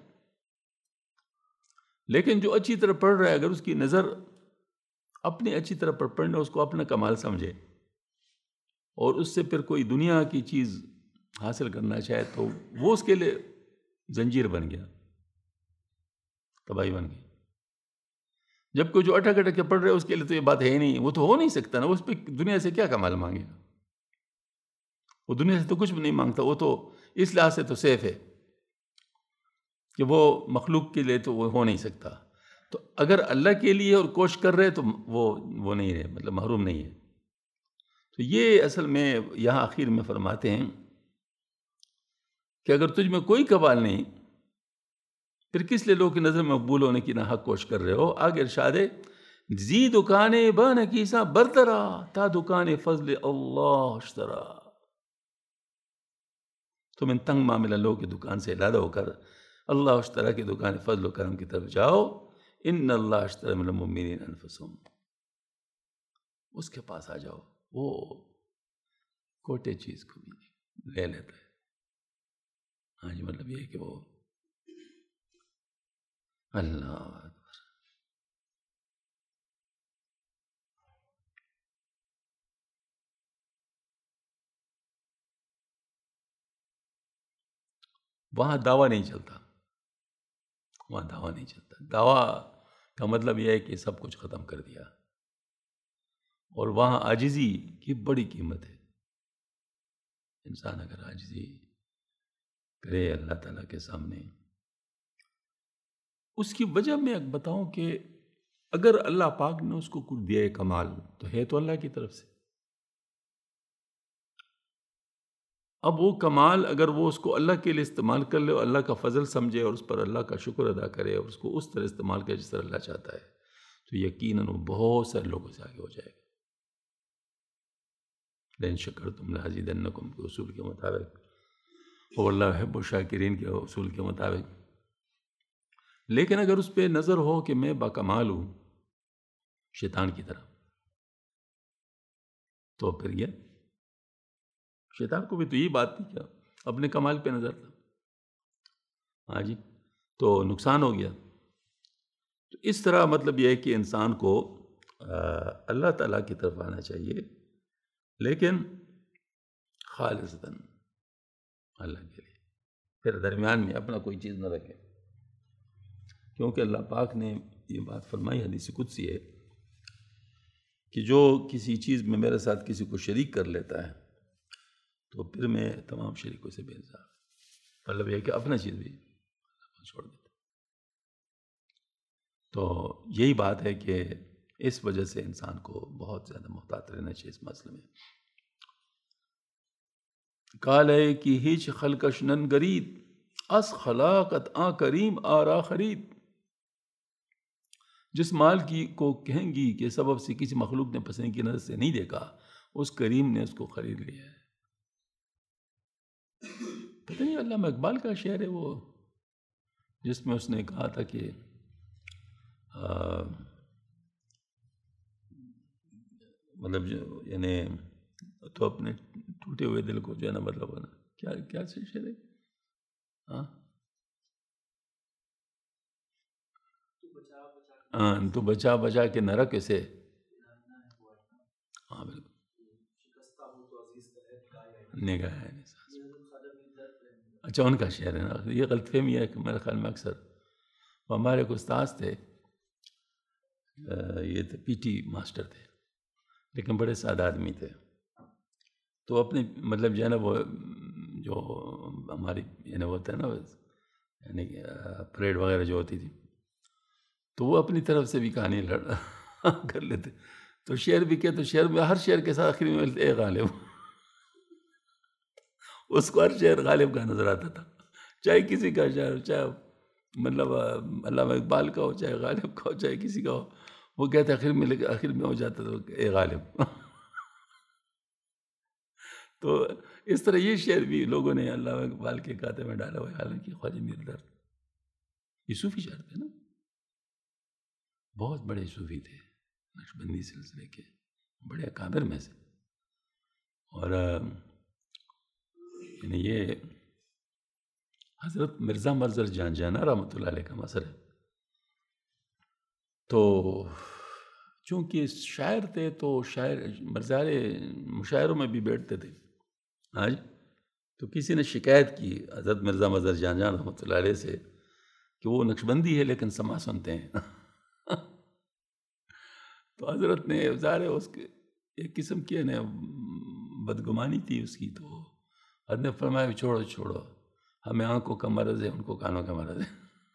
لیکن جو اچھی طرح پڑھ رہا ہے اگر اس کی نظر اپنی اچھی طرح پڑھنے اس کو اپنا کمال سمجھے اور اس سے پھر کوئی دنیا کی چیز حاصل کرنا چاہے تو وہ اس کے لیے زنجیر بن گیا، تباہی بن گئی۔ جب کوئی جو اٹک اٹک کے پڑھ رہے اس کے لیے تو یہ بات ہے ہی نہیں، وہ تو ہو نہیں سکتا نا، اس پہ دنیا سے کیا کمال مانگے گا؟ وہ دنیا سے تو کچھ بھی نہیں مانگتا، وہ تو اس لحاظ سے تو سیف ہے کہ وہ مخلوق کے لیے تو وہ ہو نہیں سکتا۔ تو اگر اللہ کے لیے اور کوشش کر رہے تو وہ نہیں رہے، مطلب محروم نہیں ہے۔ تو یہ اصل میں یہاں آخر میں فرماتے ہیں کہ اگر تجھ میں کوئی کمال نہیں پھر کس لیے لوگ کی نظر میں مقبول ہونے کی ناحق کوشش کر رہے ہو؟ آگے ارشاد ہے زی دکانے بان کیسا برترا تا دکانے فضل اللہ اشترا۔ تم ان تنگ معاملہ لوگوں کی دکان سے علادہ ہو کر اللہ اشترا کی دکان فضل و کرم کی طرف جاؤ، ان اللہ اشتری من المؤمنین انفسہم، اس کے پاس آ جاؤ، وہ کوٹے چیز کو بھی لے لیتا ہے. ہاں جی، مطلب یہ ہے کہ وہ اللہ اکبر. وہاں دعویٰ نہیں چلتا، وہاں دعویٰ نہیں چلتا. دعویٰ کا مطلب یہ ہے کہ سب کچھ ختم کر دیا، اور وہاں عاجزی کی بڑی قیمت ہے. انسان اگر عاجزی کرے اللہ تعالیٰ کے سامنے، اس کی وجہ میں بتاؤں کہ اگر اللہ پاک نے اس کو کچھ دیا ہے کمال، تو ہے تو اللہ کی طرف سے. اب وہ کمال اگر وہ اس کو اللہ کے لیے استعمال کر لے اور اللہ کا فضل سمجھے اور اس پر اللہ کا شکر ادا کرے اور اس کو اس طرح استعمال کرے جس طرح اللہ چاہتا ہے، تو یقیناً وہ بہت سارے لوگوں سے آگے ہو جائے گا. لئن شکرتم لازیدنکم کے اصول کے مطابق، واللہ یحب الشاکرین کے اصول کے مطابق. لیکن اگر اس پہ نظر ہو کہ میں باکمال ہوں شیطان کی طرح، تو پھر یہ شیطان کو بھی تو یہی بات تھی کہ اپنے کمال پہ نظر تھا. ہاں جی، تو نقصان ہو گیا. تو اس طرح مطلب یہ ہے کہ انسان کو اللہ تعالیٰ کی طرف آنا چاہیے، لیکن خالصتاً اللہ کے لیے. پھر درمیان میں اپنا کوئی چیز نہ رکھے، کیونکہ اللہ پاک نے یہ بات فرمائی، حدیث قدسی ہے کہ جو کسی چیز میں میرے ساتھ کسی کو شریک کر لیتا ہے تو پھر میں تمام شریکوں سے بیزار. مطلب یہ کہ اپنا چیز بھی چھوڑ دیتا. تو یہی بات ہے کہ اس وجہ سے انسان کو بہت زیادہ محتاط رہنا چاہیے اس مسئلے میں. کالے کی ہیچ خلقش نن گرید، اس خلاقت آ کریم آرا خرید. جس مال کی کو کہیں گی کہ سبب سے کسی مخلوق نے پسند کی نظر سے نہیں دیکھا، اس کریم نے اس کو خرید لیا ہے. پتہ نہیں علامہ اقبال کا شعر ہے وہ، جس میں اس نے کہا تھا کہ مطلب یعنی تو اپنے ٹوٹے ہوئے دل کو جو ہے نا، مطلب کیا سے شعر ہے؟ ہاں، تو بچا بچا کے نہ رکھ اسے. ہاں بالکل، نگاہ ہے. اچھا، ان کا شعر ہے نا. یہ غلط فہمی ہے کہ میرے خیال میں اکثر ہمارے ایک استاذ تھے، یہ تھے پی ٹی ماسٹر تھے، لیکن بڑے سادہ آدمی تھے. تو اپنے مطلب جو ہے نا وہ جو ہماری یعنی ہوتا ہے نا یعنی پریڈ وغیرہ جو ہوتی تھی، تو وہ اپنی طرف سے بھی کہانی کر لیتے. تو شعر بھی کہ تو شعر میں ہر شعر کے ساتھ آخری میں اے غالب، اس کو ہر شعر غالب کا نظر آتا تھا، چاہے کسی کا شعر، چاہے مطلب علامہ اقبال کا ہو، چاہے غالب کا ہو، چاہے کسی کا ہو. وہ کہتے آخر میں ہو جاتا تھا اے غالب. تو اس طرح یہ شعر بھی لوگوں نے علامہ اقبال کے کاتے میں ڈالا ہوا ہے. حالانکہ خواجہ میر درد یہ صوفی شاعر تھے نا، بہت بڑے صوفی تھے، نقشبندی سلسلے کے بڑے اکابر میں سے. اور یعنی یہ حضرت مرزا مرزر جان جانا رحمۃ اللہ علیہ کا مثل ہے. تو چونکہ شاعر تھے تو شاعر مرزارے مشاعروں میں بھی بیٹھتے تھے. آج تو کسی نے شکایت کی حضرت مرزا مرزر جان جان رحمۃ اللہ علیہ سے کہ وہ نقشبندی ہے لیکن سما سنتے ہیں. تو حضرت نے ظاہر اس کے ایک قسم کی بدگمانی تھی اس کی. تو حضرت نے فرمایا چھوڑو، ہمیں آنکھوں کا مرض ہے، ان کو کانوں کا مرض ہے.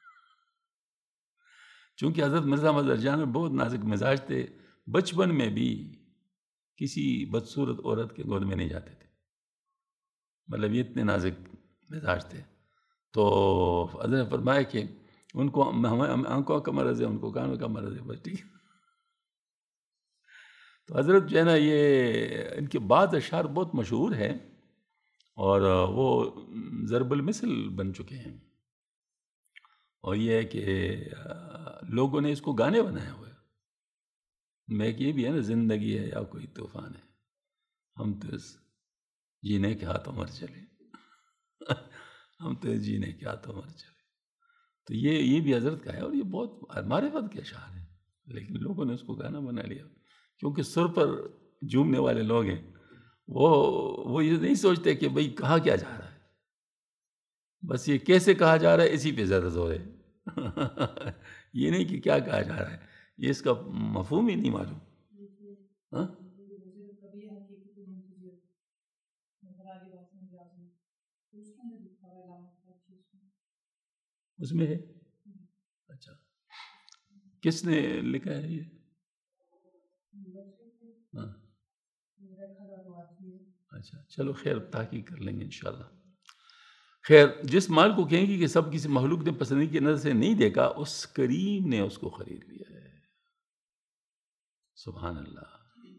چونکہ حضرت مرزا مرزر جان بہت نازک مزاج تھے، بچپن میں بھی کسی بدصورت عورت کے گود میں نہیں جاتے تھے. مطلب یہ اتنے نازک مزاج تھے. تو حضرت نے فرمایا کہ ان کو ہمیں آنکھوں کا مرض ہے، ان کو کانوں کا مرض ہے، بس ٹھیک. تو حضرت جو ہے نا یہ ان کے بعض اشعار بہت مشہور ہیں اور وہ ضرب المثل بن چکے ہیں. اور یہ ہے کہ لوگوں نے اس کو گانے بنایا ہوا ہے۔ میں کہ یہ بھی ہے نا، زندگی ہے یا کوئی طوفان ہے، ہم تو اس جینے کے ہاتھوں مر چلے ہم تو اس جینے کے ہاتھوں مر چلے۔ تو یہ بھی حضرت کا ہے، اور یہ بہت معرفت کے اشعار ہیں، لیکن لوگوں نے اس کو گانا بنا لیا، کیونکہ سر پر جھومنے والے لوگ ہیں، وہ یہ نہیں سوچتے کہ بھئی کہا کیا جا رہا ہے، بس یہ کیسے کہا جا رہا ہے اسی پہ زیادہ زور ہے یہ نہیں کہ کیا کہا جا رہا ہے، یہ اس کا مفہوم ہی نہیں معلوم۔ ہاں اس میں ہے؟ اچھا، کس نے لکھا ہے یہ؟ ہاں اچھا، چلو خیر، تحقیق کر لیں گے انشاءاللہ۔ خیر، جس مال کو کہیں گے کہ سب کسی مخلوق نے پسندی کی نظر سے نہیں دیکھا، اس کریم نے اس کو خرید لیا ہے۔ سبحان اللہ۔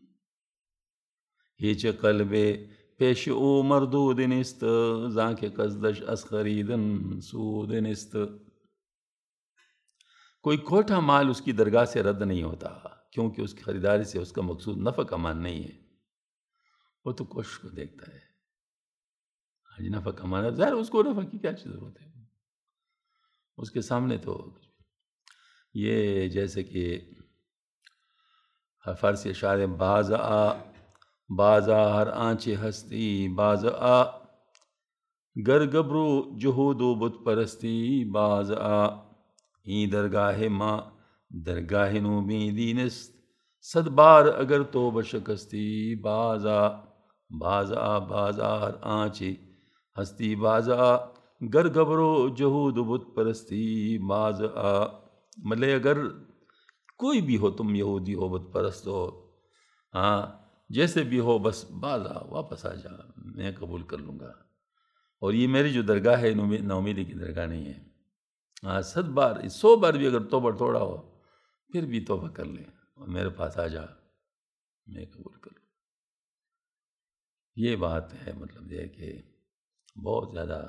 هیچ قلب پیش او مردود نیست، زانکہ قصدش از خریدن سود نیست۔ کوئی کھوٹا مال اس کی درگاہ سے رد نہیں ہوتا، کیونکہ اس کی خریداری سے اس کا مقصود نفع کمانا نہیں ہے، وہ تو کوشش کو دیکھتا ہے۔ آج نفع کمانا، ظاہر اس کو نفع کی کیا ضرورت ہے، اس کے سامنے تو یہ جیسے کہ فارسی اشعار باز ہر آنچ ہستی، باز گر گبرو جہود و بت پرستی، باز این درگاہ ماں درگاہ نومیدی نست، صد بار اگر تو بشکستی، باز ہر آنچ ہستی، باز گر گبرو جہود و بت پرستی، باز مطلب اگر کوئی بھی ہو، تم یہودی ہو، بت پرست ہو، ہاں جیسے بھی ہو، بس باز واپس آ جا، میں قبول کر لوں گا، اور یہ میری جو درگاہ ہے نومیدی کی درگاہ نہیں ہے۔ ہاں 100 بار 100 بار بھی اگر توبہ توڑا ہو، پھر بھی توبہ کر لیں اور میرے پاس آ جا، میں قبول کر لوں۔ یہ بات ہے، مطلب یہ ہے کہ بہت زیادہ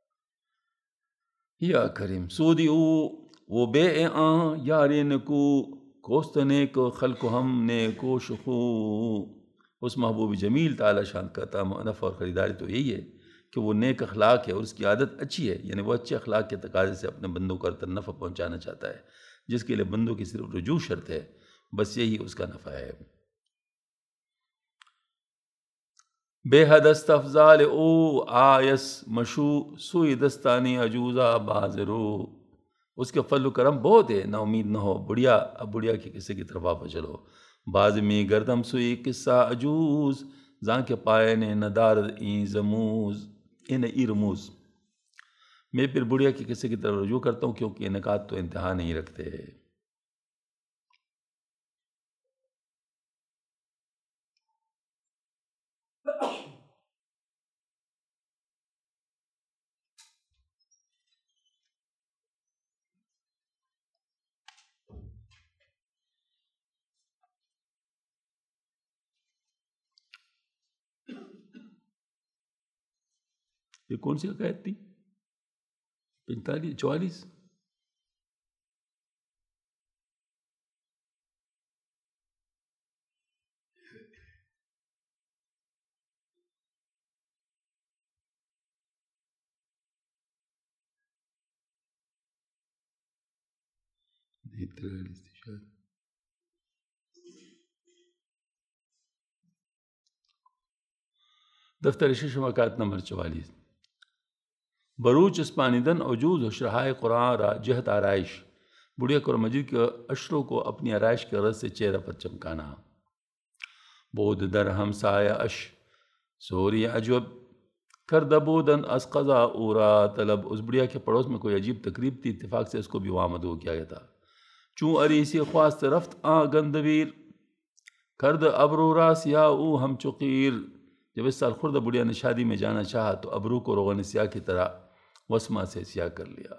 یا کریم سودی وہ بے آں یاری نکو، کوستنے کو خلق ہم نے کوشخو۔ اس محبوب جمیل تعالی شان کا نفع اور خریداری تو یہی ہے کہ وہ نیک اخلاق ہے اور اس کی عادت اچھی ہے، یعنی وہ اچھے اخلاق کے تقاضے سے اپنے بندوں کو ارتن نفع پہنچانا چاہتا ہے، جس کے لیے بندوں کی صرف رجوع شرط ہے، بس یہی اس کا نفع ہے۔ بے حد است افضال او آیس مشو، سوئی دستانی عجوزہ بازرو۔ اس کے فضل و کرم بہت ہے، نا امید نہ ہو بڑھیا، اب بڑھیا کے قصے کی طرف آپ چلو۔ باز میں گردم سوئی قصہ عجوز، زاں کے پائے نے ندارد این زموز ان ای رموز۔ میں پھر بڑھیا کے قصے کی طرف رجوع کرتا ہوں، کیونکہ نکات تو انتہا نہیں رکھتے۔ یہ کون سی حکایت تھی؟ 45 44؟ دفتر ششم حکایت نمبر 44۔ بروچ اسپانیدن عجوز حشرہائے قرآن را جہت آرائش، بڑھیا قرآن مجید کے اشروں کو اپنی آرائش کے غرض سے چہرہ پر چمکانا۔ بود در ہمسایہ اش سوری عجب، کردہ بودن از قضا اورا طلب۔ اس بڑھیا کے پڑوس میں کوئی عجیب تقریب تھی، اتفاق سے اس کو بھی وہاں مدعو کیا گیا تھا۔ چون عریسی خواست رفت آ گندویر، کرد ابرو را سیاہ او ہم چقیر۔ جب اس سال خردہ بڑھیا نے شادی میں جانا چاہا تو ابرو کو روغن سیاہ کی طرح وسما سے سیاہ کر لیا۔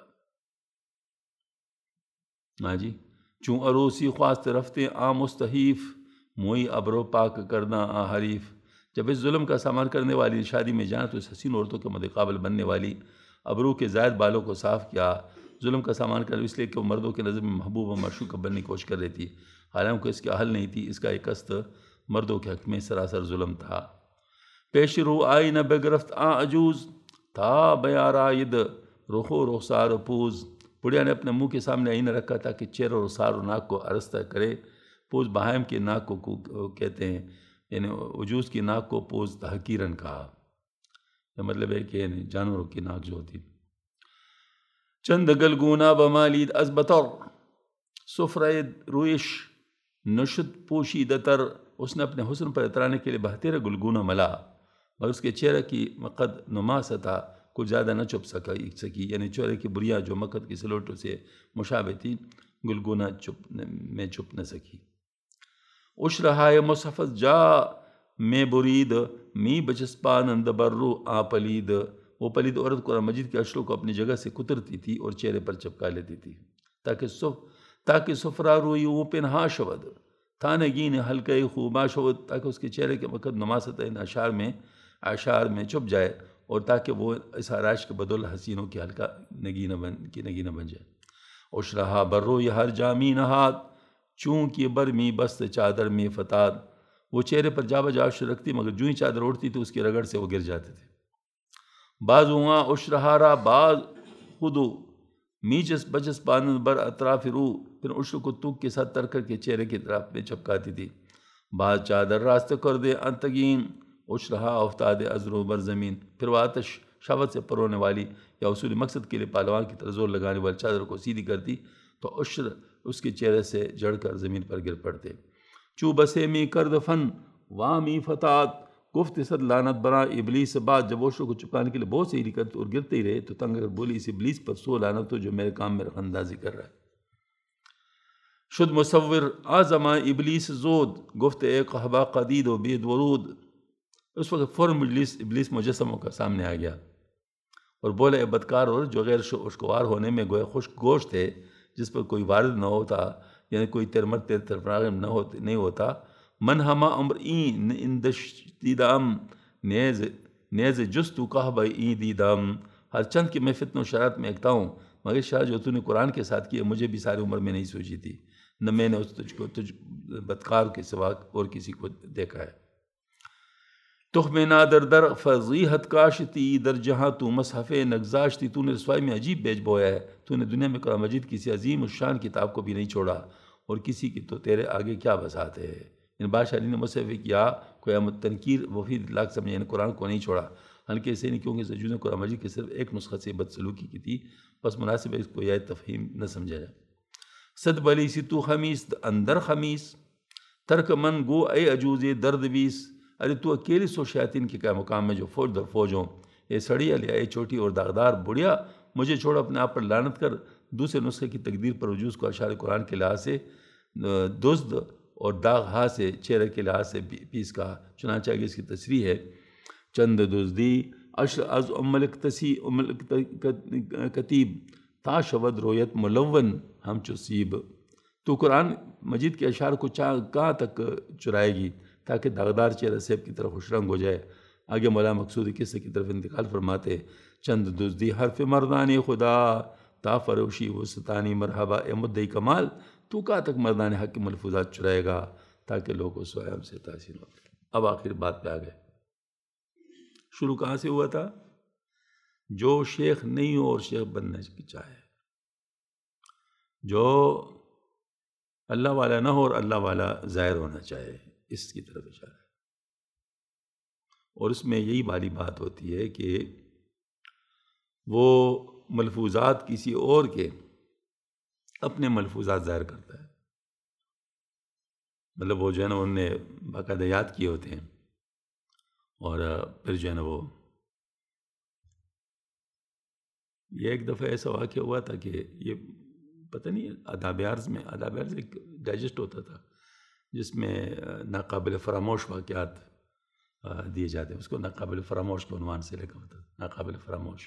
ہاں جی، چون عروسی خواست رفتے آ مستحیف، موئی ابرو پاک کرنا آ حریف۔ جب اس ظلم کا سامان کرنے والی نے شادی میں جانا تو اس حسین عورتوں کے مد قابل بننے والی ابرو کے زائد بالوں کو صاف کیا، ظلم کا سامان کر اس لیے کہ وہ مردوں کے نظر میں محبوب و معشوق بننے کی کوشش کر رہی تھی، حالانکہ اس کا حل نہیں تھی۔ اس کا ایک قصد مردوں کے حق میں سراسر ظلم تھا۔ پیش رو آئی نہ بگرفت آ عجوز، تھا بیارائد رخو رخسار پوز۔ بڑھیا نے اپنے منہ کے سامنے آئینہ رکھا تھا کہ چہرہ اور رخسار و ناک کو آرستہ کرے۔ پوز بہائم کے ناک کو کہتے ہیں، یعنی عجوز کی ناک کو پوز تحقیرن کہا، یہ مطلب ہے کہ یعنی جانوروں کی ناک جو ہوتی۔ چند گلگونا بمالید از بطر سفرید رویش نشد پوشیدتر، اس نے اپنے حسن پر اترانے کے لیے بہتر گلگونا ملا، مگر اس کے چہرے کی مقد نما سطح کچھ زیادہ نہ چھپ سکی، یعنی چہرے کی بریاں جو مقد کی سلوٹوں سے مشابہ تھی گلگونا چھپ نہ سکی۔ اشرہائے مصحفظ جا میں برید می بچسپانند برو آ پلید، وہ پلید عورت قرآن مجید کے اشروں کو اپنی جگہ سے کترتی تھی اور چہرے پر چپکا لیتی تھی تاکہ سفرا روئی وہ پنہا شود تھانگین حلقہ خوبا شود، تاکہ اس کے چہرے کے مقد نماست ان اشعار میں چھپ جائے اور تاکہ وہ اس آرائش کے بدول حسینوں کی حلقہ نگینہ بن جائے۔ اشرہا برو یہ ہر جامی نہاد چونکہ برمی بست چادر میں فتاد، وہ چہرے پر جا بجا اشر رکھتی مگر جو ہی چادر اڑتی تو اس کی رگڑ سے وہ گر جاتے تھے۔ بازواں اشرہارا باز خودو میچس بچس پانند بر اطراف رو، پھر اشر کو توک کے ساتھ تر کر کے چہرے کی طرف میں چپکاتی تھی۔ بعض چادر راست کر دے انتگین اشرہا افتاد ازرو بر زمین، پھر وہ آتش شاوت سے پرونے والی یا اصولی مقصد کے لیے پہلوان کی طرح زور لگانے والی چادر کو سیدھی کرتی تو اشر اس کے چہرے سے جڑ کر زمین پر گر پڑتے۔ چو بسے می کرد فن وامی فتات، گفت صد لعنت برا ابلیس بعد، جب اشر کو چپکانے کے لیے بہت سے ہی کرتے اور گرتے ہی رہے تو تنگ کر بولی اس ابلیس پر 100 لعنت ہو جو میرے کام میں رخاندازی کر رہا ہے۔ شد مصور آزما ابلیس زود، گفت اے قحبہ قدید و بید ورود، اس وقت فوراً ابلیس مجسموں کا سامنے آ گیا اور بولے اے بدکار اور جو غیر خوشگوار ہونے میں گویا خشک گوشت ہے جس پر کوئی وارد نہ ہوتا، یعنی کوئی ترمت تیر طرف راغب نہیں ہوتا، من ہما عمر این اندش دیدام نیز جستو کہبہ این دیدام، ہر چند کہ میں فتن و شرارت میں ایکتا ہوں مگر شاہ جو تو نے قرآن کے ساتھ کی ہے مجھے بھی ساری عمر میں نہیں سوچی تھی، نہ میں نے تجھ بدکار کے سوا اور کسی کو دیکھا ہے۔ تخم نادر در فضیحت کاشتی در جہاں تو مصحف نگزاشتی، تو نے رسوائی میں عجیب بیج بویا ہے، تو نے دنیا میں قرآن مجید کسی عظیم الشان کتاب کو بھی نہیں چھوڑا اور کسی کی تو تیرے آگے کیا بسات ہے۔ یعنی بادشاہ علی نے مصحف کیا کوئی تنکیر مفید لاکھ سمجھے، یعنی قرآن کو نہیں چھوڑا، حالانکہ ایسے نہیں کیونکہ سجود نے قرآن مجید کے صرف ایک نسخہ سے بدسلوکی کی تھی، بس مناسب ہے اس کو یہ تفہیم نہ سمجھا جائے۔ صد بلی سی تو خمیس اندر خمیس ترک من گو اے عجوز درد بیس، ارے تو اکیلی سو شیاطین کے کیا مقام میں جو فوج در فوج ہوں، اے سڑی علی اے چھوٹی اور داغدار بڑھیا، مجھے چھوڑ اپنے آپ پر لعنت کر، دوسرے نسخے کی تقدیر پر عجوز کو اشعار قرآن کے لحاظ سے دزد اور داغ ہاں سے چہرے کے لحاظ سے پیس کہا۔ چنانچہ آگے اس کی تصریح ہے، چند دزدی اشر از املک تسی املک کتیب تا شود رویت ملون ہم چسیب، تو قرآن مجید کے اشعار کو کہاں تک چرائے گی تاکہ داغدار چہرہ سیب کی طرف خوش رنگ ہو جائے۔ آگے مولا مقصود قصے کی طرف انتقال فرماتے، چند دزدی حرف مردانی خدا تا فروشی وسطانی مرحبا، اے مدعی کمال تو کہاں تک مردان حق کے ملفوظات چرائے گا تاکہ لوگ اس وقت ہم سے تاثیر ہو۔ اب آخر بات پہ آ گئے، شروع کہاں سے ہوا تھا؟ جو شیخ نہیں ہو اور شیخ بننے کی چاہے، جو اللہ والا نہ ہو اور اللہ والا ظاہر ہونا چاہے، اس کی طرف اشارہ ہے۔ اور اس میں یہی والی بات ہوتی ہے کہ وہ ملفوظات کسی اور کے اپنے ملفوظات ظاہر کرتا ہے، مطلب وہ جو ہے نا انہوں نے باقاعدہ یاد کیے ہوتے ہیں اور پھر جو ہے نا وہ یہ ایک دفعہ ایسا واقعہ ہوا تھا کہ یہ پتہ نہیں آداب عرض میں ایک ڈائجسٹ ہوتا تھا جس میں ناقابل فراموش واقعات دیے جاتے ہیں، اس کو ناقابل فراموش کے عنوان سے لکھا ہوتا تھا، ناقابل فراموش۔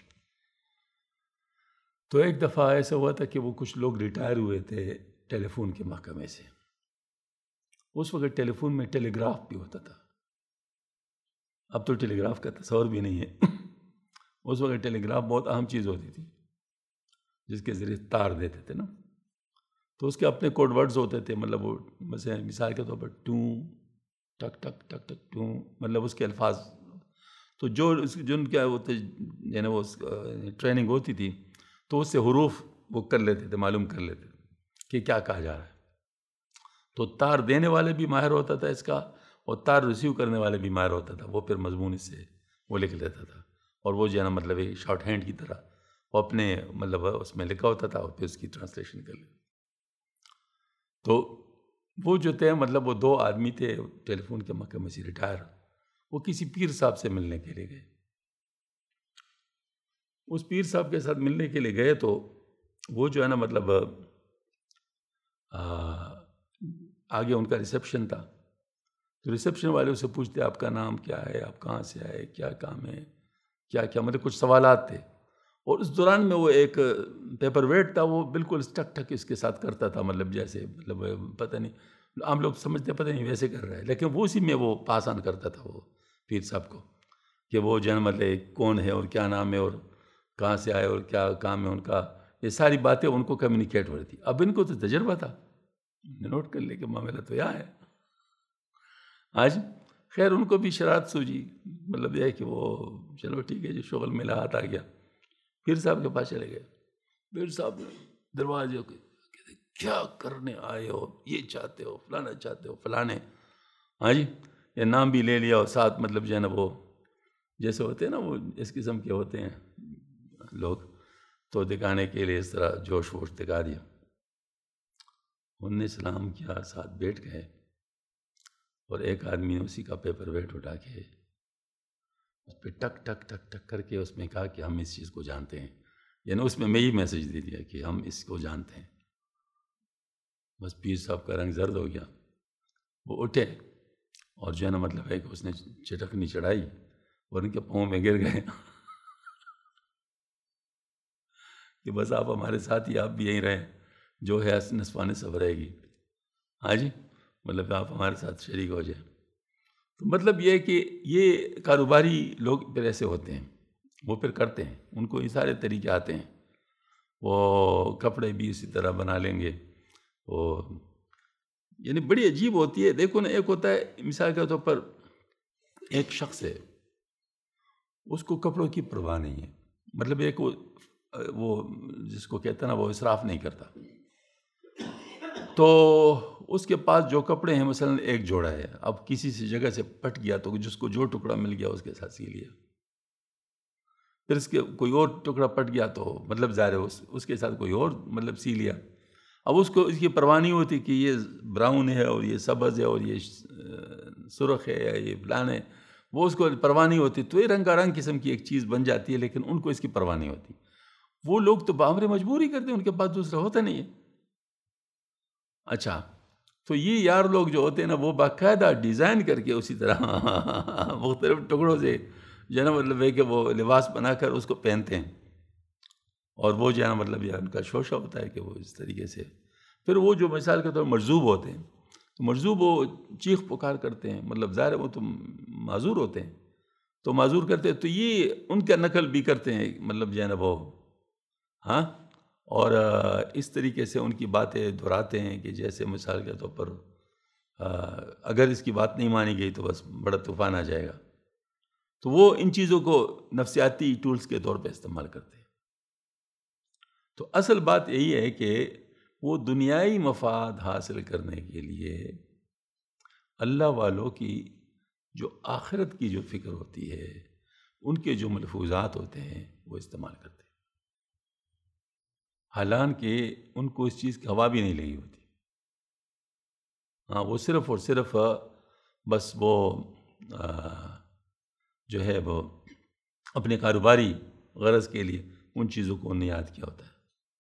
تو ایک دفعہ ایسا ہوا تھا کہ وہ کچھ لوگ ریٹائر ہوئے تھے ٹیلی فون کے محکمے سے، اس وقت ٹیلی فون میں ٹیلی گراف بھی ہوتا تھا، اب تو ٹیلی گراف کا تصور بھی نہیں ہے، اس وقت ٹیلی گراف بہت اہم چیز ہوتی تھی۔ جس کے ذریعے تار دیتے تھے نا، تو اس کے اپنے کوڈ ورڈز ہوتے تھے، مطلب وہ مثال کے طور پر ٹوں ٹک ٹک ٹک ٹک ٹوں، مطلب اس کے الفاظ. تو جن کیا ہوتے یعنی وہ ٹریننگ ہوتی تھی تو اس سے حروف وہ کر لیتے تھے، معلوم کر لیتے تھے کہ کیا کہا جا رہا ہے. تو تار دینے والے بھی ماہر ہوتا تھا اس کا، اور تار ریسیو کرنے والے بھی ماہر ہوتا تھا. وہ پھر مضمون اس سے وہ لکھ لیتا تھا، اور وہ جو ہے نا مطلب ایک شارٹ ہینڈ کی طرح وہ اپنے مطلب اس میں لکھا ہوتا تھا، اور پھر اس کی ٹرانسلیشن کر لیتا. تو وہ جو تھے مطلب وہ 2 آدمی تھے ٹیلی فون کے محکمے سے ریٹائر، وہ کسی پیر صاحب سے ملنے کے لیے گئے. اس پیر صاحب کے ساتھ ملنے کے لیے گئے تو وہ جو ہے نا مطلب آگے ان کا ریسیپشن تھا. تو ریسیپشن والے اسے پوچھتے آپ کا نام کیا ہے، آپ کہاں سے آئے، کیا کام ہے، کیا کیا، مطلب کچھ سوالات تھے. اور اس دوران میں وہ ایک پیپر ویٹ تھا، وہ بالکل ٹک ٹک اس کے ساتھ کرتا تھا، مطلب جیسے مطلب پتہ نہیں عام لوگ سمجھتے پتہ نہیں ویسے کر رہا ہے، لیکن وہ اسی میں وہ پاس آن کرتا تھا وہ پیر صاحب کو کہ وہ جو ہے مطلب کون ہے اور کیا نام ہے اور کہاں سے آئے اور کیا کام ہے ان کا. یہ ساری باتیں ان کو کمیونیکیٹ ہو رہی تھی. اب ان کو تو تجربہ تھا، نوٹ کر لے کہ معاملہ تو یہاں ہے. آج خیر ان کو بھی شرارت سوجی، مطلب یہ ہے کہ وہ چلو ٹھیک ہے جو شغل میں ہاتھ آ گیا. پیر صاحب کے پاس چلے گئے. پیر صاحب دروازے کو کہتے کیا کرنے آئے ہو، یہ چاہتے ہو، فلانا چاہتے ہو، فلانے. ہاں جی، یہ نام بھی لے لیا، اور ساتھ مطلب جو ہے نا وہ جیسے ہوتے ہیں نا وہ اس قسم کے ہوتے ہیں لوگ، تو دکھانے کے لیے اس طرح جوش ووش دکھا دیا. انہوں نے سلام کیا، ساتھ بیٹھ گئے، اور ایک آدمی نے اسی کا پیپر ویٹ اٹھا کے اس پہ ٹک ٹک ٹک ٹک کر کے اس میں کہا کہ ہم اس چیز کو جانتے ہیں. یعنی اس میں یہی میسج دے دیا کہ ہم اس کو جانتے ہیں. بس پیر صاحب کا رنگ زرد ہو گیا. وہ اٹھے اور جو ہے نا مطلب ہے کہ اس نے چٹکنی چڑھائی اور ان کے پاؤں میں گر گئے کہ بس آپ ہمارے ساتھ ہی، آپ بھی یہیں رہیں، جو ہے نسوانے سب رہے گی. ہاں جی، مطلب آپ ہمارے ساتھ شریک ہو جائیں. تو مطلب یہ ہے کہ یہ کاروباری لوگ پھر ایسے ہوتے ہیں، وہ پھر کرتے ہیں، ان کو یہ سارے طریقے آتے ہیں. وہ کپڑے بھی اسی طرح بنا لیں گے. وہ یعنی بڑی عجیب ہوتی ہے. دیکھو نا، ایک ہوتا ہے مثال کے طور پر ایک شخص ہے، اس کو کپڑوں کی پرواہ نہیں ہے، مطلب ایک وہ جس کو کہتا ہے نا وہ اسراف نہیں کرتا. تو اس کے پاس جو کپڑے ہیں مثلا ایک جوڑا ہے، اب کسی سے جگہ سے پھٹ گیا تو جس کو جو ٹکڑا مل گیا اس کے ساتھ سی لیا. پھر اس کے کوئی اور ٹکڑا پھٹ گیا تو مطلب ظاہر ہے اس کے ساتھ کوئی اور مطلب سی لیا. اب اس کو اس کی پرواہ نہیں ہوتی کہ یہ براؤن ہے اور یہ سبز ہے اور یہ سرخ ہے یا یہ فلان ہے، وہ اس کو پرواہ نہیں ہوتی. تو یہ رنگا رنگ قسم کی ایک چیز بن جاتی ہے، لیکن ان کو اس کی پرواہ نہیں ہوتی. وہ لوگ تو بامر مجبوری کرتے ہیں، ان کے پاس دوسرا ہوتا نہیں ہے. اچھا، تو یہ یار لوگ جو ہوتے ہیں نا وہ باقاعدہ ڈیزائن کر کے اسی طرح مختلف ٹکڑوں سے جو ہے نا مطلب ہے کہ وہ لباس بنا کر اس کو پہنتے ہیں. اور وہ جو ہے نا مطلب یہ ان کا شوشہ ہوتا ہے کہ وہ اس طریقے سے پھر وہ جو مثال کے طور پر مرزوب ہوتے ہیں، مرزوب وہ چیخ پکار کرتے ہیں، مطلب ظاہر وہ تو معذور ہوتے ہیں، تو معذور کرتے ہیں، تو یہ ان کا نقل بھی کرتے ہیں، مطلب جو ہے نا وہ ہاں. اور اس طریقے سے ان کی باتیں دہراتے ہیں کہ جیسے مثال کے طور پر اگر اس کی بات نہیں مانی گئی تو بس بڑا طوفان آ جائے گا. تو وہ ان چیزوں کو نفسیاتی ٹولز کے طور پہ استعمال کرتے ہیں. تو اصل بات یہی ہے کہ وہ دنیائی مفاد حاصل کرنے کے لیے اللہ والوں کی جو آخرت کی جو فکر ہوتی ہے، ان کے جو ملفوظات ہوتے ہیں وہ استعمال کرتے ہیں، حالانکہ ان کو اس چیز کی ہوا بھی نہیں لگی ہوتی. ہاں، وہ صرف اور صرف بس وہ جو ہے وہ اپنے کاروباری غرض کے لیے ان چیزوں کو انہیں یاد کیا ہوتا ہے.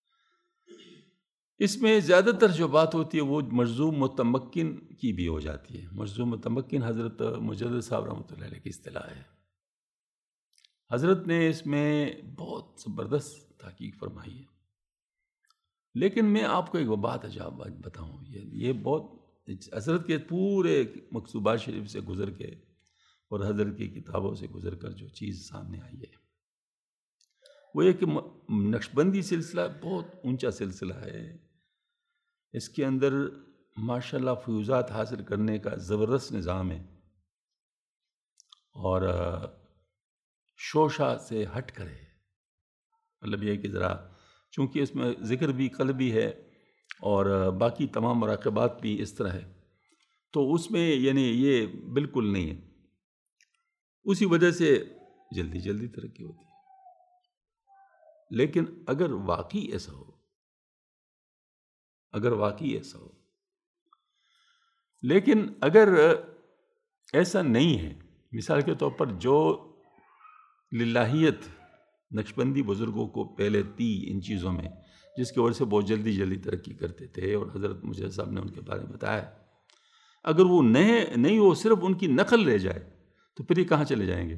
اس میں زیادہ تر جو بات ہوتی ہے وہ مجذوب متمکن کی بھی ہو جاتی ہے. مجذوب متمکن حضرت مجدد صاحب رحمۃ اللہ علیہ کی اصطلاح ہے. حضرت نے اس میں بہت زبردست تحقیق فرمائی ہے. لیکن میں آپ کو ایک بات عجاب بتاؤں، یہ بہت حضرت کے پورے مکتوبات شریف سے گزر کے اور حضرت کی کتابوں سے گزر کر جو چیز سامنے آئی ہے وہ یہ کہ نقشبندی سلسلہ بہت اونچا سلسلہ ہے، اس کے اندر ماشاءاللہ فیوزات حاصل کرنے کا زبردست نظام ہے، اور شوشہ سے ہٹ کرے، مطلب یہ کہ ذرا چونکہ اس میں ذکر بھی قلبی ہے اور باقی تمام مراقبات بھی اس طرح ہے، تو اس میں یعنی یہ بالکل نہیں ہے، اسی وجہ سے جلدی جلدی ترقی ہوتی ہے۔ لیکن اگر واقعی ایسا ہو، لیکن اگر ایسا نہیں ہے، مثال کے طور پر جو للہیت نقشبندی بزرگوں کو پہلے تھی ان چیزوں میں، جس کی وجہ سے بہت جلدی جلدی ترقی کرتے تھے، اور حضرت مجاہد صاحب نے ان کے بارے میں بتایا، اگر وہ نہیں ہو، صرف ان کی نقل رہ جائے، تو پھر یہ کہاں چلے جائیں گے؟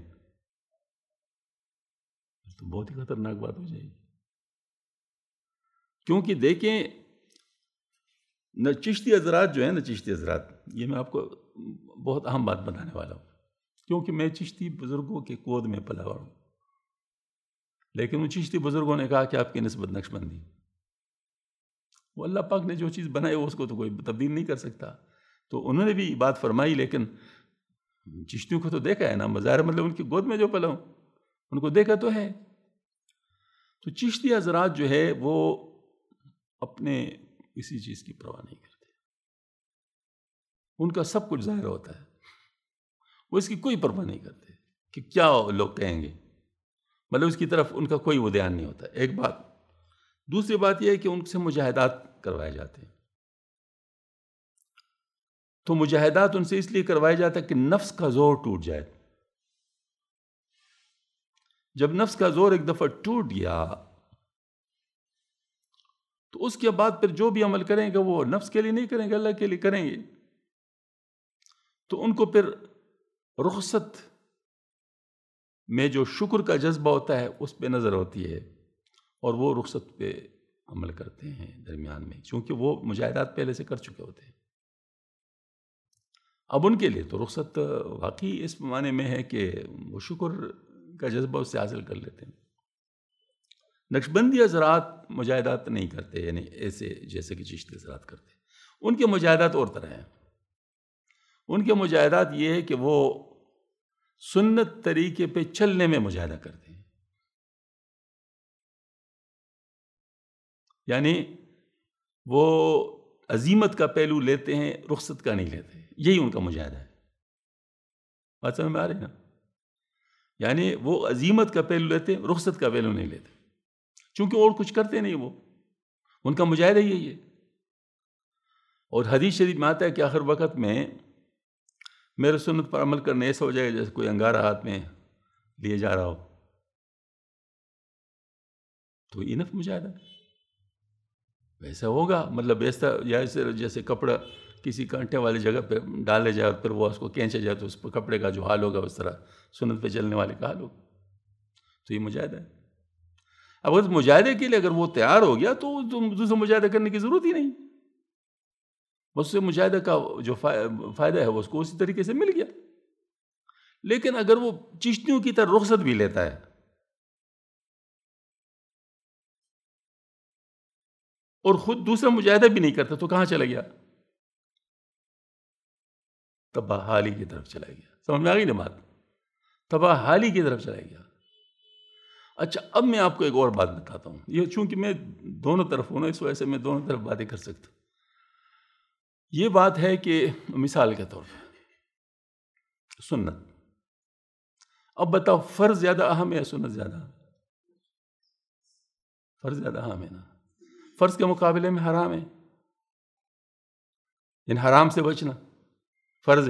تو بہت ہی خطرناک بات ہو جائے گی، کیونکہ دیکھیں چشتی حضرات جو ہیں نا، چشتی حضرات، یہ میں آپ کو بہت اہم بات بتانے والا ہوں، کیونکہ میں چشتی بزرگوں کے گود میں پلا ہوا ہوں، لیکن ان چشتی بزرگوں نے کہا کہ آپ کی نسبت نقشبندی، وہ اللہ پاک نے جو چیز بنائی اس کو تو کوئی تبدیل نہیں کر سکتا، تو انہوں نے بھی بات فرمائی، لیکن چشتیوں کو تو دیکھا ہے نا، مظاہر مطلب ان کی گود میں جو پلا ہوں ان کو دیکھا تو ہے۔ تو چشتی حضرات جو ہے وہ اپنے کسی چیز کی پرواہ نہیں کرتے، ان کا سب کچھ ظاہر ہوتا ہے، وہ اس کی کوئی پرواہ نہیں کرتے کہ کیا لوگ کہیں گے، مطلب اس کی طرف ان کا کوئی وہ دھیان نہیں ہوتا، ایک بات۔ دوسری بات یہ ہے کہ ان سے مجاہدات کروائے جاتے ہیں، تو مجاہدات ان سے اس لیے کروائے جاتا ہے کہ نفس کا زور ٹوٹ جائے۔ جب نفس کا زور ایک دفعہ ٹوٹ گیا تو اس کے بعد پھر جو بھی عمل کریں گے وہ نفس کے لیے نہیں کریں گے، اللہ کے لیے کریں گے، تو ان کو پھر رخصت میں جو شکر کا جذبہ ہوتا ہے اس پہ نظر ہوتی ہے، اور وہ رخصت پہ عمل کرتے ہیں درمیان میں، چونکہ وہ مجاہدات پہلے سے کر چکے ہوتے ہیں۔ اب ان کے لیے تو رخصت واقعی اس معنی میں ہے کہ وہ شکر کا جذبہ اس سے حاصل کر لیتے ہیں۔ نقشبندی حضرات مجاہدات نہیں کرتے، یعنی ایسے جیسے کہ چشتی حضرات کرتے، ان کے مجاہدات اور طرح ہیں۔ ان کے مجاہدات یہ ہے کہ وہ سنت طریقے پہ چلنے میں مجاہدہ کرتے ہیں، یعنی وہ عزیمت کا پہلو لیتے ہیں، رخصت کا نہیں لیتے، یہی ان کا مجاہدہ ہے۔ بات سمجھ میں آ رہی نا؟ یعنی وہ عزیمت کا پہلو لیتے ہیں، رخصت کا پہلو نہیں لیتے، چونکہ اور کچھ کرتے نہیں، وہ ان کا مجاہدہ یہی ہے۔ اور حدیث شریف میں آتا ہے کہ آخر وقت میں میرے سنت پر عمل کرنے ایسا ہو جائے گا جیسے کوئی انگارہ ہاتھ میں لیے جا رہا ہو، تو انف مجاہدہ ویسا ہوگا، مطلب ایسا جیسے کپڑا کسی کانٹے والی جگہ پہ ڈالے جائے اور پھر وہ اس کو کھینچے جائے تو اس پر کپڑے کا جو حال ہوگا اس طرح سنت پہ چلنے والے کا حال ہوگا، تو یہ مجاہدہ ہے۔ اب اس مجاہدے کے لیے اگر وہ تیار ہو گیا تو دوسرا مجاہدہ کرنے کی ضرورت ہی نہیں، اس سے مجاہدہ کا جو فائدہ ہے وہ اس کو اسی طریقے سے مل گیا۔ لیکن اگر وہ چشتیوں کی طرح رخصت بھی لیتا ہے اور خود دوسرا مجاہدہ بھی نہیں کرتا تو کہاں چلا گیا؟ تباہ حالی کی طرف چلا گیا۔ سمجھ میں آ گئی نا بات؟ تباہ حالی کی طرف چلا گیا۔ اچھا، اب میں آپ کو ایک اور بات بتاتا ہوں، یہ چونکہ میں دونوں طرف ہوں نا، اس وجہ سے میں دونوں طرف باتیں کر سکتا ہوں۔ یہ بات ہے کہ مثال کے طور پر سنت، اب بتاؤ فرض زیادہ اہم ہے یا سنت زیادہ اہم؟ فرض زیادہ اہم ہے نا، فرض کے مقابلے میں حرام ہے، ان حرام سے بچنا فرض ہے۔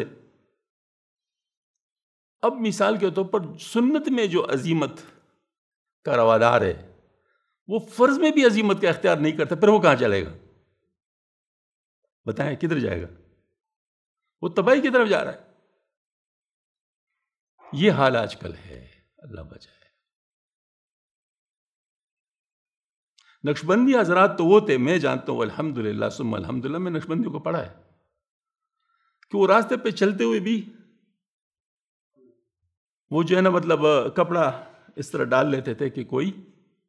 اب مثال کے طور پر سنت میں جو عزیمت کا روادار ہے وہ فرض میں بھی عزیمت کا اختیار نہیں کرتا، پھر وہ کہاں چلے گا؟ بتائیں کدھر جائے گا؟ وہ تباہی کی طرف جا رہا ہے۔ یہ حال آج کل ہے، اللہ بچائے۔ نقشبندی حضرات تو وہ تھے، میں جانتا ہوں الحمدللہ ثم الحمدللہ، میں نقشبندیوں کو پڑھا ہے کہ وہ راستے پہ چلتے ہوئے بھی وہ جو ہے نا مطلب کپڑا اس طرح ڈال لیتے تھے کہ کوئی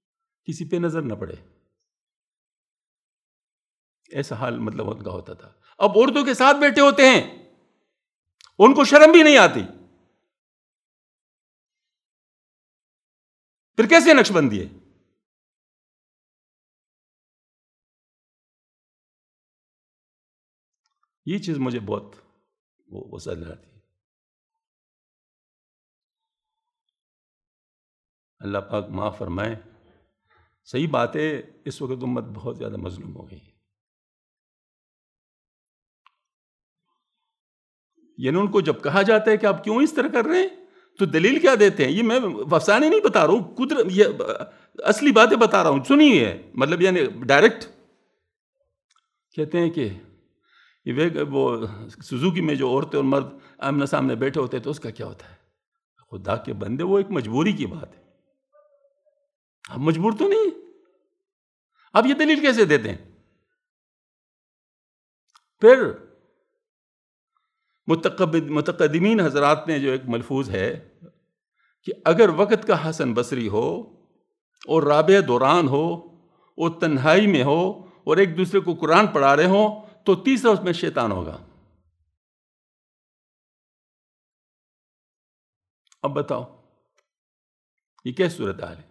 کسی پہ نظر نہ پڑے. ایسا حال مطلب ان کا ہوتا تھا. اب عورتوں کے ساتھ بیٹھے ہوتے ہیں, ان کو شرم بھی نہیں آتی, پھر کیسے نقش بندی ہے؟ یہ چیز مجھے بہت غصہ دلاتی ہے. اللہ پاک معاف فرمائے. صحیح بات ہے, اس وقت امت بہت زیادہ مظلوم ہو گئی ہے. یعنی ان کو جب کہا جاتا ہے کہ آپ کیوں اس طرح کر رہے ہیں, تو دلیل کیا دیتے ہیں؟ یہ میں افسانے نہیں بتا رہا ہوں, قدرت یہ اصلی باتیں بتا رہا ہوں, سنیے ہے. مطلب یعنی ڈائریکٹ کہتے ہیں کہ وہ سوزوکی میں جو عورتیں اور مرد آمنے سامنے بیٹھے ہوتے ہیں تو اس کا کیا ہوتا ہے؟ خدا کے بندے, وہ ایک مجبوری کی بات ہے. آپ مجبور تو نہیں, آپ یہ دلیل کیسے دیتے ہیں؟ پھر متقدمین حضرات نے جو ایک ملفوظ ہے کہ اگر وقت کا حسن بصری ہو اور رابع دوران ہو اور تنہائی میں ہو اور ایک دوسرے کو قرآن پڑھا رہے ہوں تو تیسرا اس میں شیطان ہوگا. اب بتاؤ یہ کیسی صورتحال ہے؟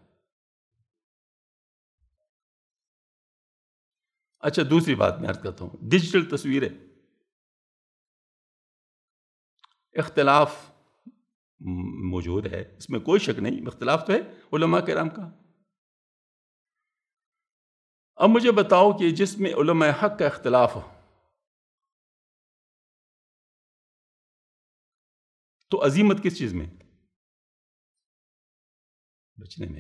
اچھا دوسری بات میں عرض کرتا ہوں, ڈیجیٹل تصویریں, اختلاف موجود ہے, اس میں کوئی شک نہیں, اختلاف تو ہے علماء کرام کا. اب مجھے بتاؤ کہ جس میں علماء حق کا اختلاف ہو تو عزیمت کس چیز میں؟ بچنے میں.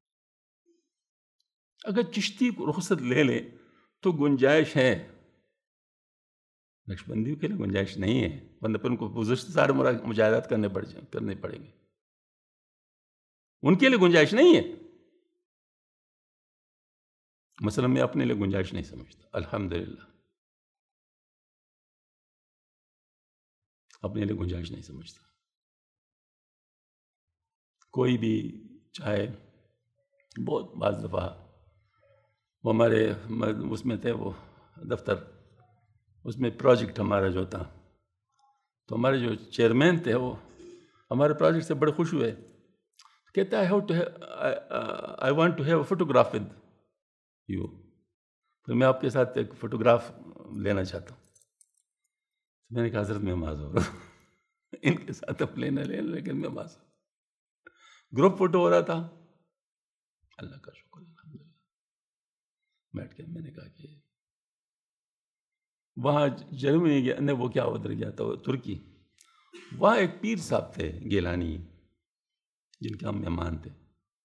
اگر چشتی کو رخصت لے لیں تو گنجائش ہے, نقش بندیوں کے لیے گنجائش نہیں ہے, ورنہ پھر ان کو گزشتہ سارے مجاہدات کرنے پڑیں گے. ان کے لیے گنجائش نہیں ہے. مثلا میں اپنے لیے گنجائش نہیں سمجھتا, الحمدللہ اپنے لیے گنجائش نہیں سمجھتا. کوئی بھی چاہے, بہت بعض دفعہ وہ ہمارے اس میں تھے, وہ دفتر, اس میں پروجیکٹ ہمارا جو تھا, تو ہمارے جو چیئرمین تھے وہ ہمارے پروجیکٹ سے بڑے خوش ہوئے. کہتا ہے I want to have a photograph with you, تو میں آپ کے ساتھ ایک فوٹوگراف لینا چاہتا ہوں. میں نے کہا حضرت میں معذور ہوں, ان کے ساتھ اب لینا لیکن میں معذور. گروپ فوٹو ہو رہا تھا, اللہ کا شکر الحمدللہ. بیٹھ کے میں نے کہا کہ وہاں جرمنی گیا, نہیں وہ کیا ادھر گیا تھا, ترکی. وہاں ایک پیر صاحب تھے گیلانی, جن کے ہم مہمان تھے.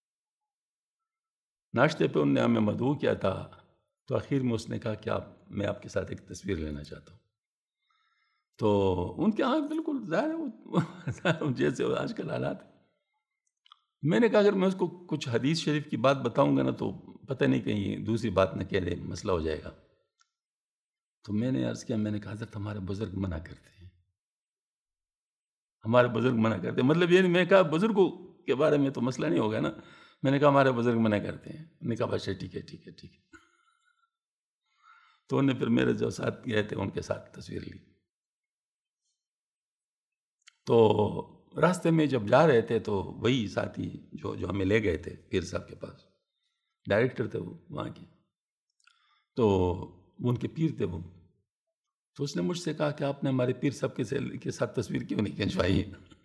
ناشتے پہ انہوں نے ہمیں مدعو کیا تھا, تو آخر میں اس نے کہا کہ میں آپ کے ساتھ ایک تصویر لینا چاہتا ہوں. تو ان کے ہاں بالکل ظاہر ہے جیسے آج کل حالات. میں نے کہا اگر میں اس کو کچھ حدیث شریف کی بات بتاؤں گا نا تو پتہ نہیں کہیں دوسری بات نہ کہہ دے, مسئلہ ہو جائے گا. تو میں نے عرض کیا, میں نے کہا حضرت ہمارے بزرگ منع کرتے ہیں, ہمارے بزرگ منع کرتے ہیں. مطلب یہ میں کہا بزرگوں کے بارے میں تو مسئلہ نہیں ہوگا نا. میں نے کہا ہمارے بزرگ منع کرتے ہیں. میں نے کہا بچے ٹھیک ہے ٹھیک ہے ٹھیک ہے. تو انہوں نے پھر میرے جو ساتھ گئے تھے ان کے ساتھ تصویر لی. تو راستے میں جب جا رہے تھے تو وہی ساتھی جو ہمیں لے گئے تھے پیر صاحب کے پاس, ڈائریکٹر تھے وہ وہاں کے, تو ان کے پیر تھے وہ. تو اس نے مجھ سے کہا کہ آپ نے ہمارے پیر صاحب کے ساتھ تصویر کیوں نہیں کھنچوائی؟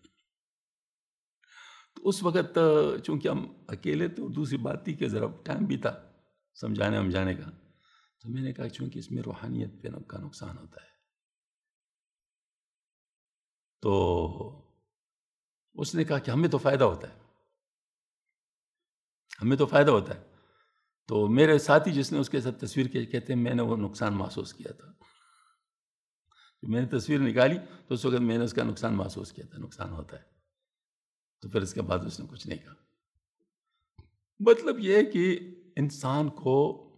تو اس وقت چونکہ ہم اکیلے تھے, دوسری بات تھی کہ ذرا ٹائم بھی تھا سمجھانے کا, تو میں نے کہا چونکہ اس میں روحانیت پہ کا نقصان ہوتا ہے. تو اس نے کہا کہ ہمیں تو فائدہ ہوتا ہے, ہمیں تو فائدہ ہوتا ہے. تو میرے ساتھی جس نے اس کے ساتھ تصویر کی, کہتے ہیں میں نے وہ نقصان محسوس کیا تھا. میں نے تصویر نکالی تو اس وقت میں نے اس کا نقصان محسوس کیا تھا, نقصان ہوتا ہے. تو پھر اس کے بعد اس نے کچھ نہیں کہا. مطلب یہ ہے کہ انسان کو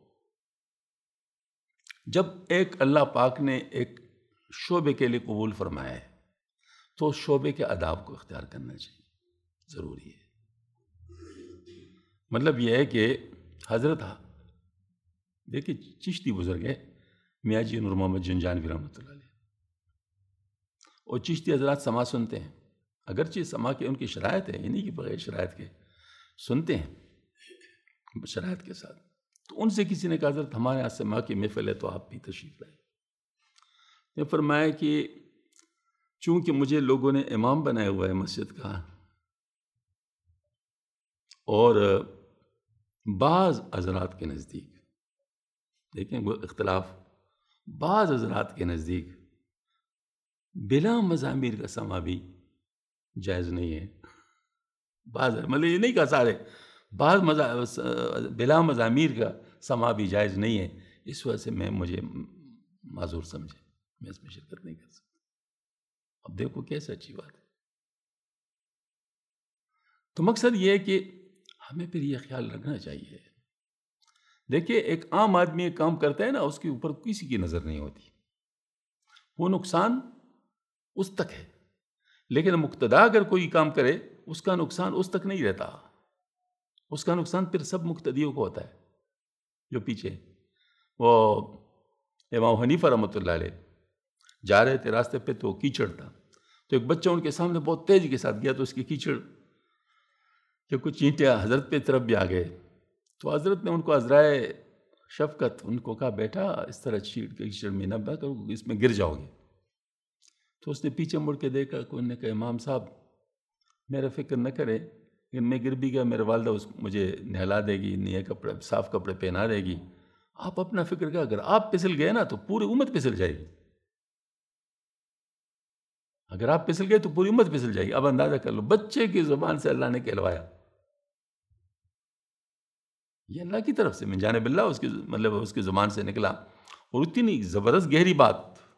جب ایک اللہ پاک نے ایک شعبے کے لیے قبول فرمایا ہے تو شعبے کے آداب کو اختیار کرنا چاہیے, ضروری ہے. مطلب یہ ہے کہ حضرت دیکھیے چشتی بزرگ ہے میاں جی نور محمد جنجانوی رحمۃ اللہ علیہ، اور چشتی حضرات سما سنتے ہیں، اگرچہ سما کے ان کی شرائط ہے، یہ نہیں کہ بغیر شرائط کے سنتے ہیں، شرائط کے ساتھ. تو ان سے کسی نے کہا حضرت ہمارے یہاں سما کی محفل ہے تو آپ بھی تشریف لائیں. نے فرمایا کہ چونکہ مجھے لوگوں نے امام بنایا ہوا ہے مسجد کا، اور بعض حضرات کے نزدیک، دیکھیں وہ اختلاف، بعض حضرات کے نزدیک بلا مزامیر کا سما بھی جائز نہیں ہے. بعض مطلب یہ نہیں کہا سارے، بعض بلا مزامیر کا سما بھی جائز نہیں ہے. اس وجہ سے مجھے معذور سمجھے، میں اس میں شرکت نہیں کر سکتا. اب دیکھو کیسے اچھی بات ہے. تو مقصد یہ ہے کہ ہمیں پھر یہ خیال رکھنا چاہیے. دیکھیے ایک عام آدمی ایک کام کرتا ہے نا، اس کے اوپر کسی کی نظر نہیں ہوتی، وہ نقصان اس تک ہے. لیکن مقتدا اگر کوئی کام کرے اس کا نقصان اس تک نہیں رہتا، اس کا نقصان پھر سب مقتدیوں کو ہوتا ہے. جو پیچھے وہ امام حنیفہ رحمۃ اللہ علیہ جا رہے تھے راستے پہ، تو کیچڑ تھا، تو ایک بچہ ان کے سامنے بہت تیزی کے ساتھ گیا، تو اس کی کیچڑ کہ کچھ اینٹیں حضرت پہ طرف بھی آ گئے. تو حضرت نے ان کو عذرائے شفقت ان کو کہا بیٹا اس طرح کیچڑ میں نہ بہ کرو، اس میں گر جاؤ گے. تو اس نے پیچھے مڑ کے دیکھا کہ انہوں نے کہا امام صاحب میرا فکر نہ کرے، لیکن میں گر بھی گیا میرے والدہ مجھے نہلا دے گی، نئے کپڑے صاف کپڑے پہنا دے گی. آپ اپنا فکر کیا، اگر آپ پھسل گئے نا تو پوری امت پھسل جائے گی. اگر آپ پھسل گئے تو پوری امت پھسل جائے گی. اب اندازہ کر لو بچے کی زبان سے اللہ نے کہلوایا، یہ اللہ کی طرف سے من جانب اللہ، اس کی مطلب اس کی زبان سے نکلا، اور اتنی زبردست گہری بات.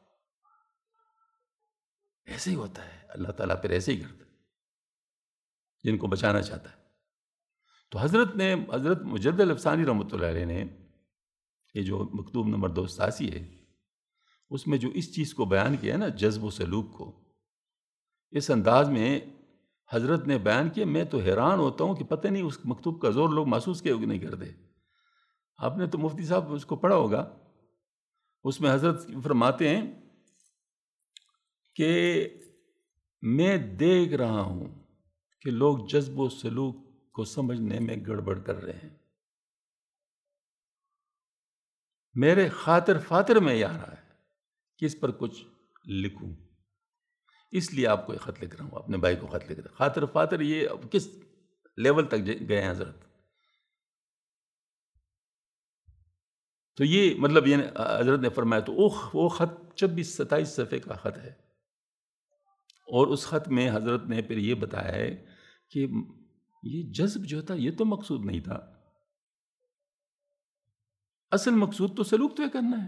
ایسے ہی ہوتا ہے، اللہ تعالیٰ پھر ایسے ہی کرتا ہے جن کو بچانا چاہتا ہے. تو حضرت مجدد الافسانی رحمۃ اللہ علیہ نے یہ جو مکتوب نمبر 287 ہے، اس میں جو اس چیز کو بیان کیا ہے نا، جذب و سلوک کو، اس انداز میں حضرت نے بیان کیا. میں تو حیران ہوتا ہوں کہ پتہ نہیں اس مکتوب کا زور لوگ محسوس کیوں نہیں کرتے. آپ نے تو مفتی صاحب اس کو پڑھا ہوگا. اس میں حضرت فرماتے ہیں کہ میں دیکھ رہا ہوں کہ لوگ جذب و سلوک کو سمجھنے میں گڑبڑ کر رہے ہیں. میرے خاطر فاتر میں یہ آ رہا ہے کہ اس پر کچھ لکھوں، اس لیے آپ کو ایک خط لکھ رہا ہوں، اپنے بھائی کو خط لکھ رہا ہوں. خاطر فاتر یہ کس لیول تک گئے ہیں حضرت. تو یہ مطلب یہ حضرت نے فرمایا. تو وہ خط 26-27 صفحے کا خط ہے، اور اس خط میں حضرت نے پھر یہ بتایا ہے کہ یہ جذب جو تھا یہ تو مقصود نہیں تھا، اصل مقصود تو سلوک طے کرنا ہے.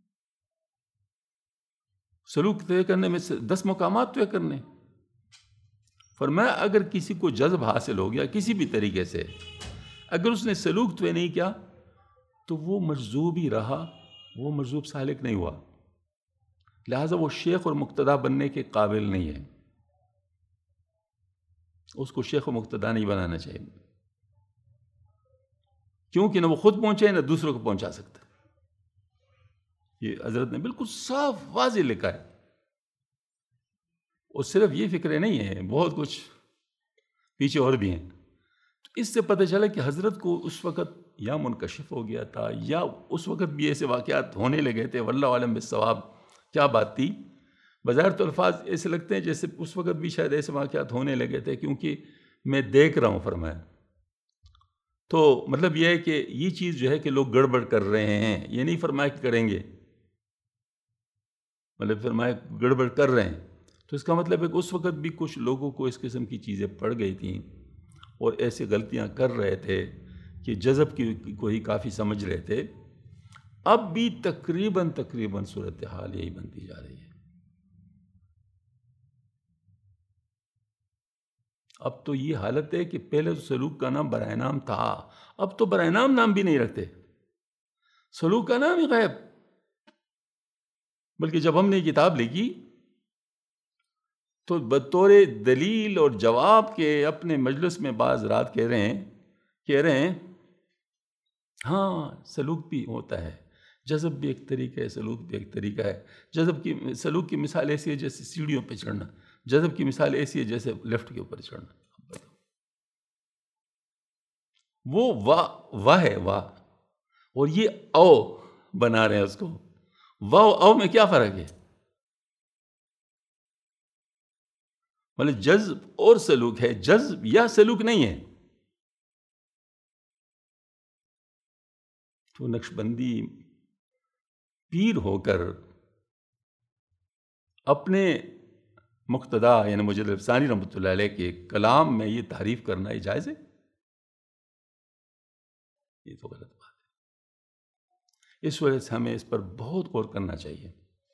سلوک طے کرنے میں 10 مقامات طے کرنے. فرمایا اگر کسی کو جذب حاصل ہو گیا کسی بھی طریقے سے، اگر اس نے سلوک طے نہیں کیا تو وہ مجذوب ہی رہا، وہ مجذوب سالک نہیں ہوا. لہٰذا وہ شیخ اور مقتدا بننے کے قابل نہیں ہے. اس کو شیخ و مقتدا نہیں بنانا چاہیے، کیونکہ نہ وہ خود پہنچے نہ دوسروں کو پہنچا سکتا. یہ حضرت نے بالکل صاف واضح لکھا ہے. اور صرف یہ فکرے نہیں ہیں، بہت کچھ پیچھے اور بھی ہیں. اس سے پتہ چلا کہ حضرت کو اس وقت یا منکشف ہو گیا تھا، یا اس وقت بھی ایسے واقعات ہونے لگے تھے. واللہ عالم بالصواب کیا بات تھی. بظاہر تو الفاظ ایسے لگتے ہیں جیسے اس وقت بھی شاید ایسے واقعات ہونے لگے تھے، کیونکہ میں دیکھ رہا ہوں فرمایا. تو مطلب یہ ہے کہ یہ چیز جو ہے کہ لوگ گڑبڑ کر رہے ہیں، یہ نہیں فرمایا کہ کریں گے، مطلب فرمایا گڑبڑ کر رہے ہیں. تو اس کا مطلب ہے کہ اس وقت بھی کچھ لوگوں کو اس قسم کی چیزیں پڑ گئی تھیں اور ایسے غلطیاں کر رہے تھے کہ جذب کو ہی کافی سمجھ رہے تھے. اب بھی تقریباً صورتحال یہی بنتی جا رہی ہے. اب تو یہ حالت ہے کہ پہلے سلوک کا نام برائے نام تھا، اب تو برائے نام بھی نہیں رکھتے، سلوک کا نام ہی غائب. بلکہ جب ہم نے یہ کتاب لکھی تو بطور دلیل اور جواب کے اپنے مجلس میں بعض رات کہہ رہے ہیں ہاں سلوک بھی ہوتا ہے، جذب بھی ایک طریقہ ہے، سلوک بھی ایک طریقہ ہے۔ سلوک کی مثال ایسی ہے جیسے سیڑھیوں پہ چڑھنا، جذب کی مثال ایسی ہے جیسے لفٹ کے اوپر چڑھنا۔ وہ واہ ہے واہ، اور یہ او بنا رہے ہیں اس کو۔ واہ او میں کیا فرق ہے؟ مطلب جذب اور سلوک ہے، جذب یا سلوک نہیں ہے۔ تو نقشبندی پیر ہو کر اپنے مقتدا یعنی مجد افسانی رحمۃ اللہ علیہ کے کلام میں یہ تعریف کرنا یہ جائز ہے؟ یہ تو غلط بات ہے۔ اس وجہ سے ہمیں اس پر بہت غور کرنا چاہیے۔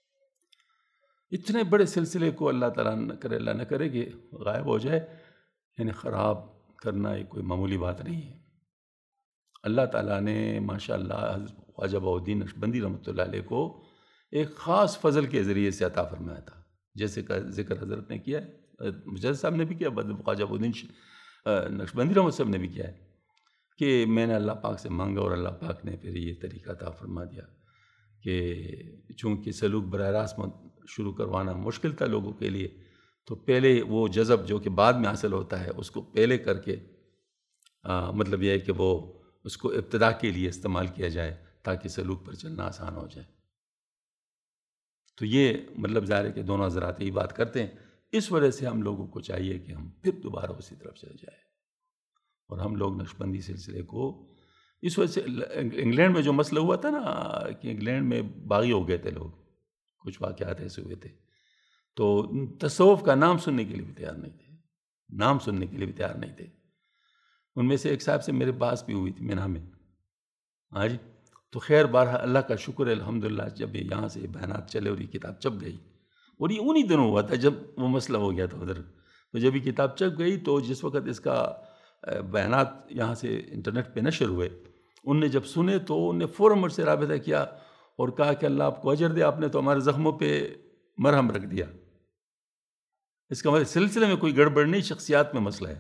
اتنے بڑے سلسلے کو اللہ تعالیٰ نہ کرے، اللہ نہ کرے کہ غائب ہو جائے، یعنی خراب کرنا یہ کوئی معمولی بات نہیں ہے۔ اللہ تعالیٰ نے ماشاءاللہ حضرت خواجہ بہاؤالدین نقشبندی رحمۃ اللہ علیہ کو ایک خاص فضل کے ذریعے سے عطا فرمایا تھا، جیسے کہ ذکر حضرت نے کیا ہے، مجدد صاحب نے بھی کیا، خواجہ بہاؤالدین نقشبندی رحمۃ صاحب نے بھی کیا ہے کہ میں نے اللہ پاک سے مانگا اور اللہ پاک نے پھر یہ طریقہ عطا فرما دیا کہ چونکہ سلوک براہ راست شروع کروانا مشکل تھا لوگوں کے لیے، تو پہلے وہ جذب جو کہ بعد میں حاصل ہوتا ہے اس کو پہلے کر کے مطلب یہ ہے کہ وہ اس کو ابتدا کے لیے استعمال کیا جائے تاکہ سلوک پر چلنا آسان ہو جائے۔ تو یہ مطلب ظاہر ہے کہ دونوں حضرات یہی بات کرتے ہیں۔ اس وجہ سے ہم لوگوں کو چاہیے کہ ہم پھر دوبارہ اسی طرف چل جائیں، اور ہم لوگ نقشبندی سلسلے کو اس وجہ سے انگلینڈ میں جو مسئلہ ہوا تھا نا کہ انگلینڈ میں باغی ہو گئے تھے لوگ، کچھ واقعات ایسے ہوئے تھے، تو تصوف کا نام سننے کے لیے بھی تیار نہیں تھے، نام سننے کے لیے بھی تیار نہیں تھے۔ ان میں سے ایک صاحب سے میرے بات بھی ہوئی تھی مینا میں، ہاں جی، تو خیر بارہ اللہ کا شکر ہے الحمدللہ، جب یہاں سے بیانات چلے اور یہ کتاب چھپ گئی، اور یہ انہی دنوں ہوا تھا جب وہ مسئلہ ہو گیا تھا ادھر، تو جب یہ کتاب چھپ گئی تو جس وقت اس کا بیانات یہاں سے انٹرنیٹ پہ نشر ہوئے، ان نے جب سنے تو ان نے فوراً مجھ سے رابطہ کیا اور کہا کہ اللہ آپ کو اجر دے، آپ نے تو ہمارے زخموں پہ مرہم رکھ دیا۔ اس کا مطلب سلسلے میں کوئی گڑبڑ نہیں، شخصیات میں مسئلہ ہے،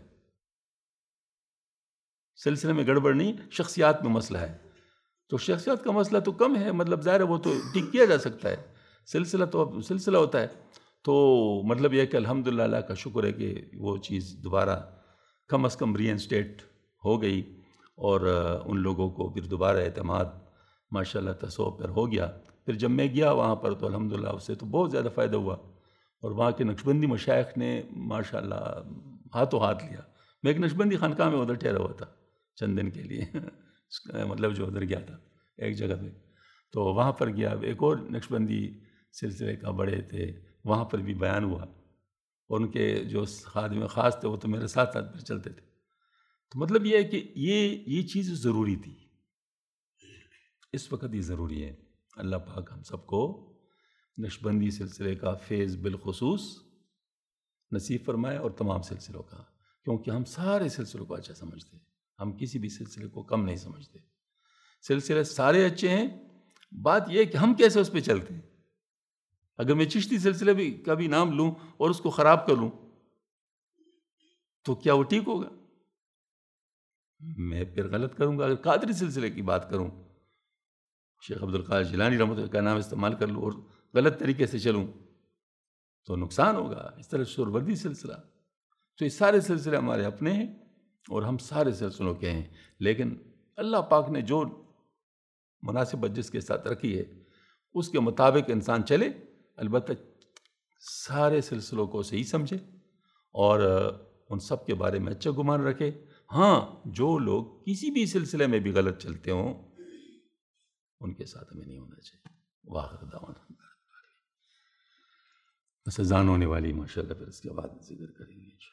سلسلے میں گڑبڑ نہیں، شخصیات میں مسئلہ ہے۔ تو شخصیات کا مسئلہ تو کم ہے، مطلب ظاہر ہے وہ تو ٹھیک کیا جا سکتا ہے، سلسلہ تو اب سلسلہ ہوتا ہے۔ تو مطلب یہ کہ الحمدللہ اللہ کا شکر ہے کہ وہ چیز دوبارہ کم از کم ری انسٹیٹ ہو گئی، اور ان لوگوں کو پھر دوبارہ اعتماد ماشاءاللہ تصوف پر ہو گیا۔ پھر جب میں گیا وہاں پر تو الحمدللہ اس سے تو بہت زیادہ فائدہ ہوا، اور وہاں کے نقشبندی مشائخ نے ماشاءاللہ ہاتھوں ہاتھ لیا۔ میں ایک نقشبندی خانقاہ میں ادھر ٹھہرا ہوا تھا چند دن کے لیے مطلب جو ادھر گیا تھا ایک جگہ پہ، تو وہاں پر گیا، ایک اور نقشبندی سلسلے کا بڑے تھے، وہاں پر بھی بیان ہوا، اور ان کے جو خادم خاص تھے وہ تو میرے ساتھ ساتھ پھر چلتے تھے۔ تو مطلب یہ ہے کہ یہ چیز ضروری تھی، اس وقت یہ ضروری ہے۔ اللہ پاک ہم سب کو نقشبندی سلسلے کا فیض بالخصوص نصیب فرمائے، اور تمام سلسلوں کا، کیونکہ ہم سارے سلسلوں کو اچھا سمجھتے ہیں، ہم کسی بھی سلسلے کو کم نہیں سمجھتے، سلسلے سارے اچھے ہیں، بات یہ ہے کہ ہم کیسے اس پہ چلتے ہیں۔ اگر میں چشتی سلسلے بھی کا بھی نام لوں اور اس کو خراب کر لوں تو کیا وہ ٹھیک ہوگا؟ میں پھر غلط کروں گا۔ اگر قادری سلسلے کی بات کروں، شیخ عبدالقادر جیلانی رحمۃ اللہ کا نام استعمال کر لوں اور غلط طریقے سے چلوں تو نقصان ہوگا۔ اس طرح سہروردی سلسلہ، تو یہ سارے سلسلے ہمارے اپنے ہیں اور ہم سارے سلسلوں کے ہیں، لیکن اللہ پاک نے جو مناسبت جس کے ساتھ رکھی ہے اس کے مطابق انسان چلے، البتہ سارے سلسلوں کو صحیح سمجھے اور ان سب کے بارے میں اچھا گمان رکھے۔ ہاں جو لوگ کسی بھی سلسلے میں بھی غلط چلتے ہوں ان کے ساتھ ہمیں نہیں ہونا چاہیے۔ واخر دعوانا بس اذان ہونے والی ماشاءاللہ، پھر اس کے بعد ذکر کریں گے انشاءاللہ۔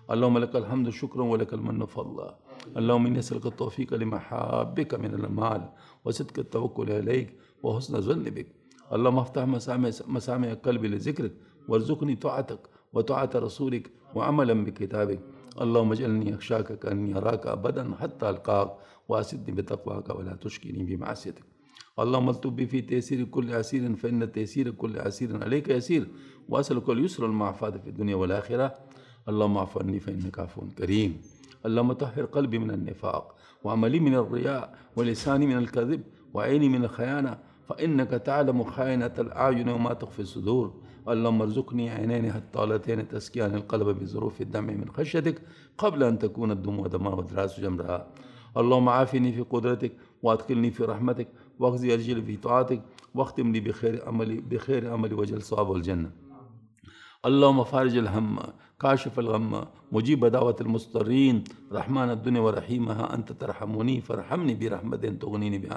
اللهم لك الحمد شكرا ولك المن فضلا. اللهم إني أسألك التوفيق لمحابك من المال وصدق التوكل إليك وحسن الظن بك. اللهم افتح مسامع قلبي لذكرك وارزقني طاعتك وطاعة رسولك وعملا بكتابك. اللهم اجعلني أخشاك كأني أراك أبدا حتى ألقاك وأسدني بتقواك ولا تشكني بمعصيتك. اللهم الطب بي في تيسير كل عسير فإن تيسير كل عسير عليك يسير، وأسألك اليسر والمعافاة في الدنيا والآخرة. اللهم اعف عني فإنك عفو كريم. اللهم طهر قلبي من النفاق وعملي من الرياء ولساني من الكذب وعيني من الخيانة، فإنك تعلم خائنة الأعين وما تخفي الصدور. اللهم ارزقني عينين هالطالتين تسكيان القلب بظروف الدمع من خشيتك قبل أن تكون الدموع دماء والراس جمرها. اللهم عافني في قدرتك وادخلني في رحمتك واخزي أجلي في طاعتك واختم لي بخير عملي وجل صواب والجنة. اللهم فارج الهم كاشف الغم مجيب دعوة المضطرين رحمن الدنيا ورحيمها، أنت ترحمني فارحمني برحمة تغنيني بها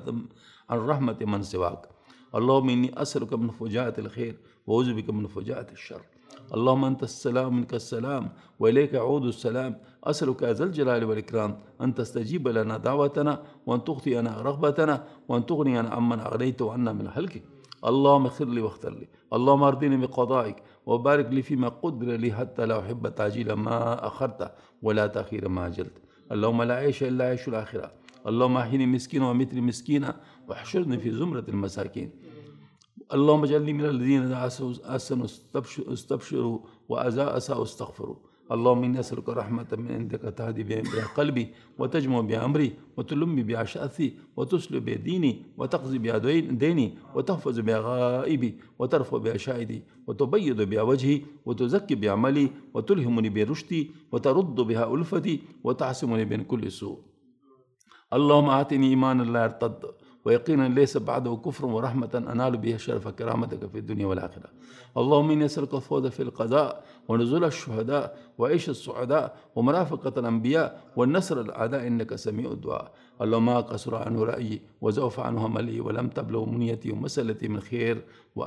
عن رحمة من سواك. اللهم إني أسألك من فجاءة الخير وأعوذ بك من فجاءة الشر. اللهم أنت السلام منك السلام وإليك يعود السلام. أسألك ذا الجلال والإكرام أن تستجيب لنا دعوتنا وأن تخطئنا رغبتنا وأن تغنينا عمن أغنيت عنا من خلقك. اللهم اغفر لي واختر لي. اللهم ارضني بقضائك وبارك لي فيما قدر لي حتى لا أحب تعجيل ما أخرت ولا تأخير ما أجلت. اللهم لا عيش إلا عيش الآخرة. اللهم أحيني مسكينا ومثلي مسكينا واحشرني في زمرة المساكين. اللهم اجعلني من الذين أحسنوا استبشروا أساءوا استغفروا. اللهم إني أسألك رحمة من عندك تهدي بها قلبي وتجمع بها أمري وتلم بها شأثي وتسلب بها ديني وتقضي بها ديني وتحفظ بها غائبي وترفع بها شاهدي وتبيض بها وجهي وتزكي بها عملي وتلهمني برشدي وترد بها ألفتي وتعصمني بين كل سوء. اللهم آتني إيمانا لا يرتد ويقينا ليس بعده كفر ورحمة أنال بها شرف كرامتك في الدنيا والآخرة. اللهم إني أسألك الفوز في القضاء ونزول الشهداء وعيش السعداء ومرافقة الأنبياء والنصر الأعداء إنك سميع الدعاء. اللهم ما قصر عنه رأيي وزوف عنه عملي ولم تبلغ منيتي ومسألتي من خير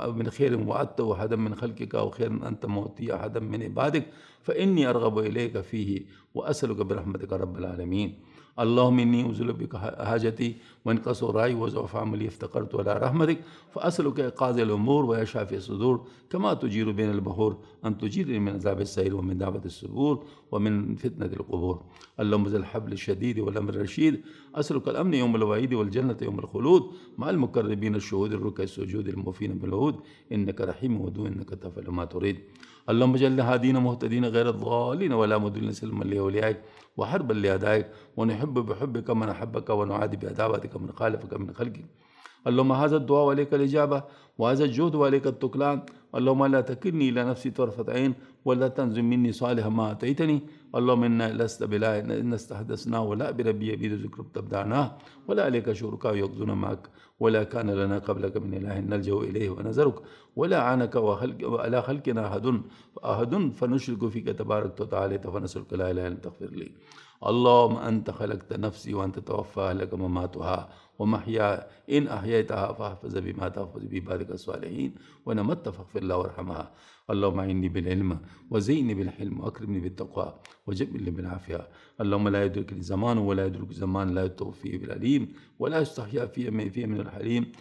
وعدته أحدا من خلقك أو خير أنت موتي أحدا من عبادك فإني أرغب إليك فيه وأسألك برحمتك رب العالمين. اللهم إني أنزل بك حاجتي وإن قصر رأيي وزوف عملي افتقرت على رحمتك فأسألك إنقاذ الأمور ويشافي الصدور كما تجير بين البحور أن تجيرني من عذاب السيل ومن دعوة السبور ومن فتنة القبور. اللهم ذا الحبل الشديد والأمر الرشيد أسألك الأمن يوم الوعيد والجنة يوم الخلود مع المقربين الشهود الركع السجود الموفين بالعهود إنك رحيم ودود إنك تفعل ما تريد. اللهم اجعلنا هادين مهتدين غير الضالين ولا مضلين سلما لأوليائك وحربا لأعدائك ونحب بحبك من أحبك ونعادي بعداوتك من خالفك من خلقك. اللهم هذا الدعاء وعليك الإجابة وهذا الجهد وعليك التكلان. اللهم لا تكلني إلى نفسي طرفة عين ولا تنزل مني صالحا ما أتيتني. اللهم إنا لست بلا إن استحدثنا ولا بربي يبيد ذكر ابتدعناه ولا عليك شركاء يقضون معك ولا كان لنا قبلك من إله نلجأ إليه ونذرك ولا عنك وعلى خلقنا أحد فنشرك فيك تبارك وتعالى فنسألك لا إله إلا أنت تغفر لي. اللهم أنت خلقت نفسي وأنت توفى لك مماتها ومحيا إن أحييتها فاحفظ بما تحفظ بعبادك الصالحين ونمت فاغفر لها وارحمها. اللهم أعني بالعلم وزيني بالحلم وأكرمني بالتقوى وجبلني بالعافية. اللهم لا يدركني زمان ولا يدرك زمان لا يتوب فيه بالعليم ولا يستحيا فيه من الحليم.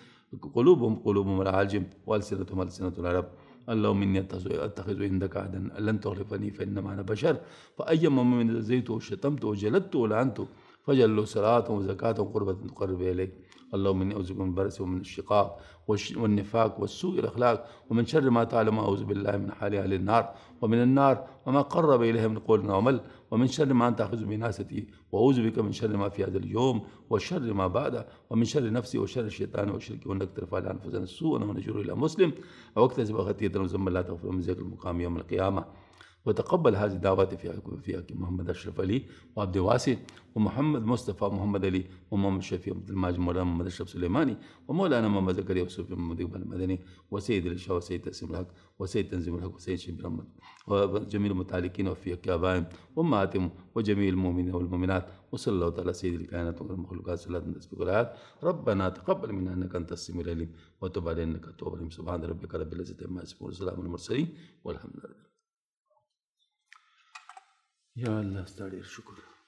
قلوبهم العاجم وألسنتهم ألسنة العرب. اللهم إني أتخذ عندك عهدا لن تخلفني فإنما أنا بشر فأيما من زيته وشتمته وجلدته ولعنته فجل له صلاة وزكاة وقربة تقرب إليك. اللهم إني أعوذ بك من البرس ومن الشقاق والنفاق والسوء الأخلاق ومن شر ما تعلم أعوذ بالله من حال أهل النار ومن النار وما قرب إليها من قول وعمل ومن شر ما أنت تأخذ بناستي وأعوذ بك من شر ما في هذا اليوم وشر ما بعده ومن شر نفسي وشر الشيطان وشركي وأنك ترفع على أنفسنا السوء ونجر إلى مسلم أو اكتسب خطيئة وذنبا لا تغفر من ذكر المقام يوم القيامة. وتقبل هذه الدعوات في محمد أشرف علي وعبد الواسع ومحمد مصطفى محمد علي ومحمد شفيع عبد الماجد مولانا محمد أشرف سليماني ومولانا محمد زكريا وسوفي محمد إقبال المدني وسيد الإشاء وسيد تسليم الحق وسيد تنزيم الحق وسيد شبير أحمد وجميع المتعلقين وفي آبائهم وأمهاتهم وجميع المؤمنين والمؤمنات وصلى الله تعالى سيد الكائنات والمخلوقات صلاة تسبق الآيات. ربنا تقبل منا إنك أنت السميع العليم وتب علينا إنك التواب الرحيم. سبحان ربك رب العزة عما يصفون وسلام على المرسلين والحمد لله. یا الله ستا ډېر شکر.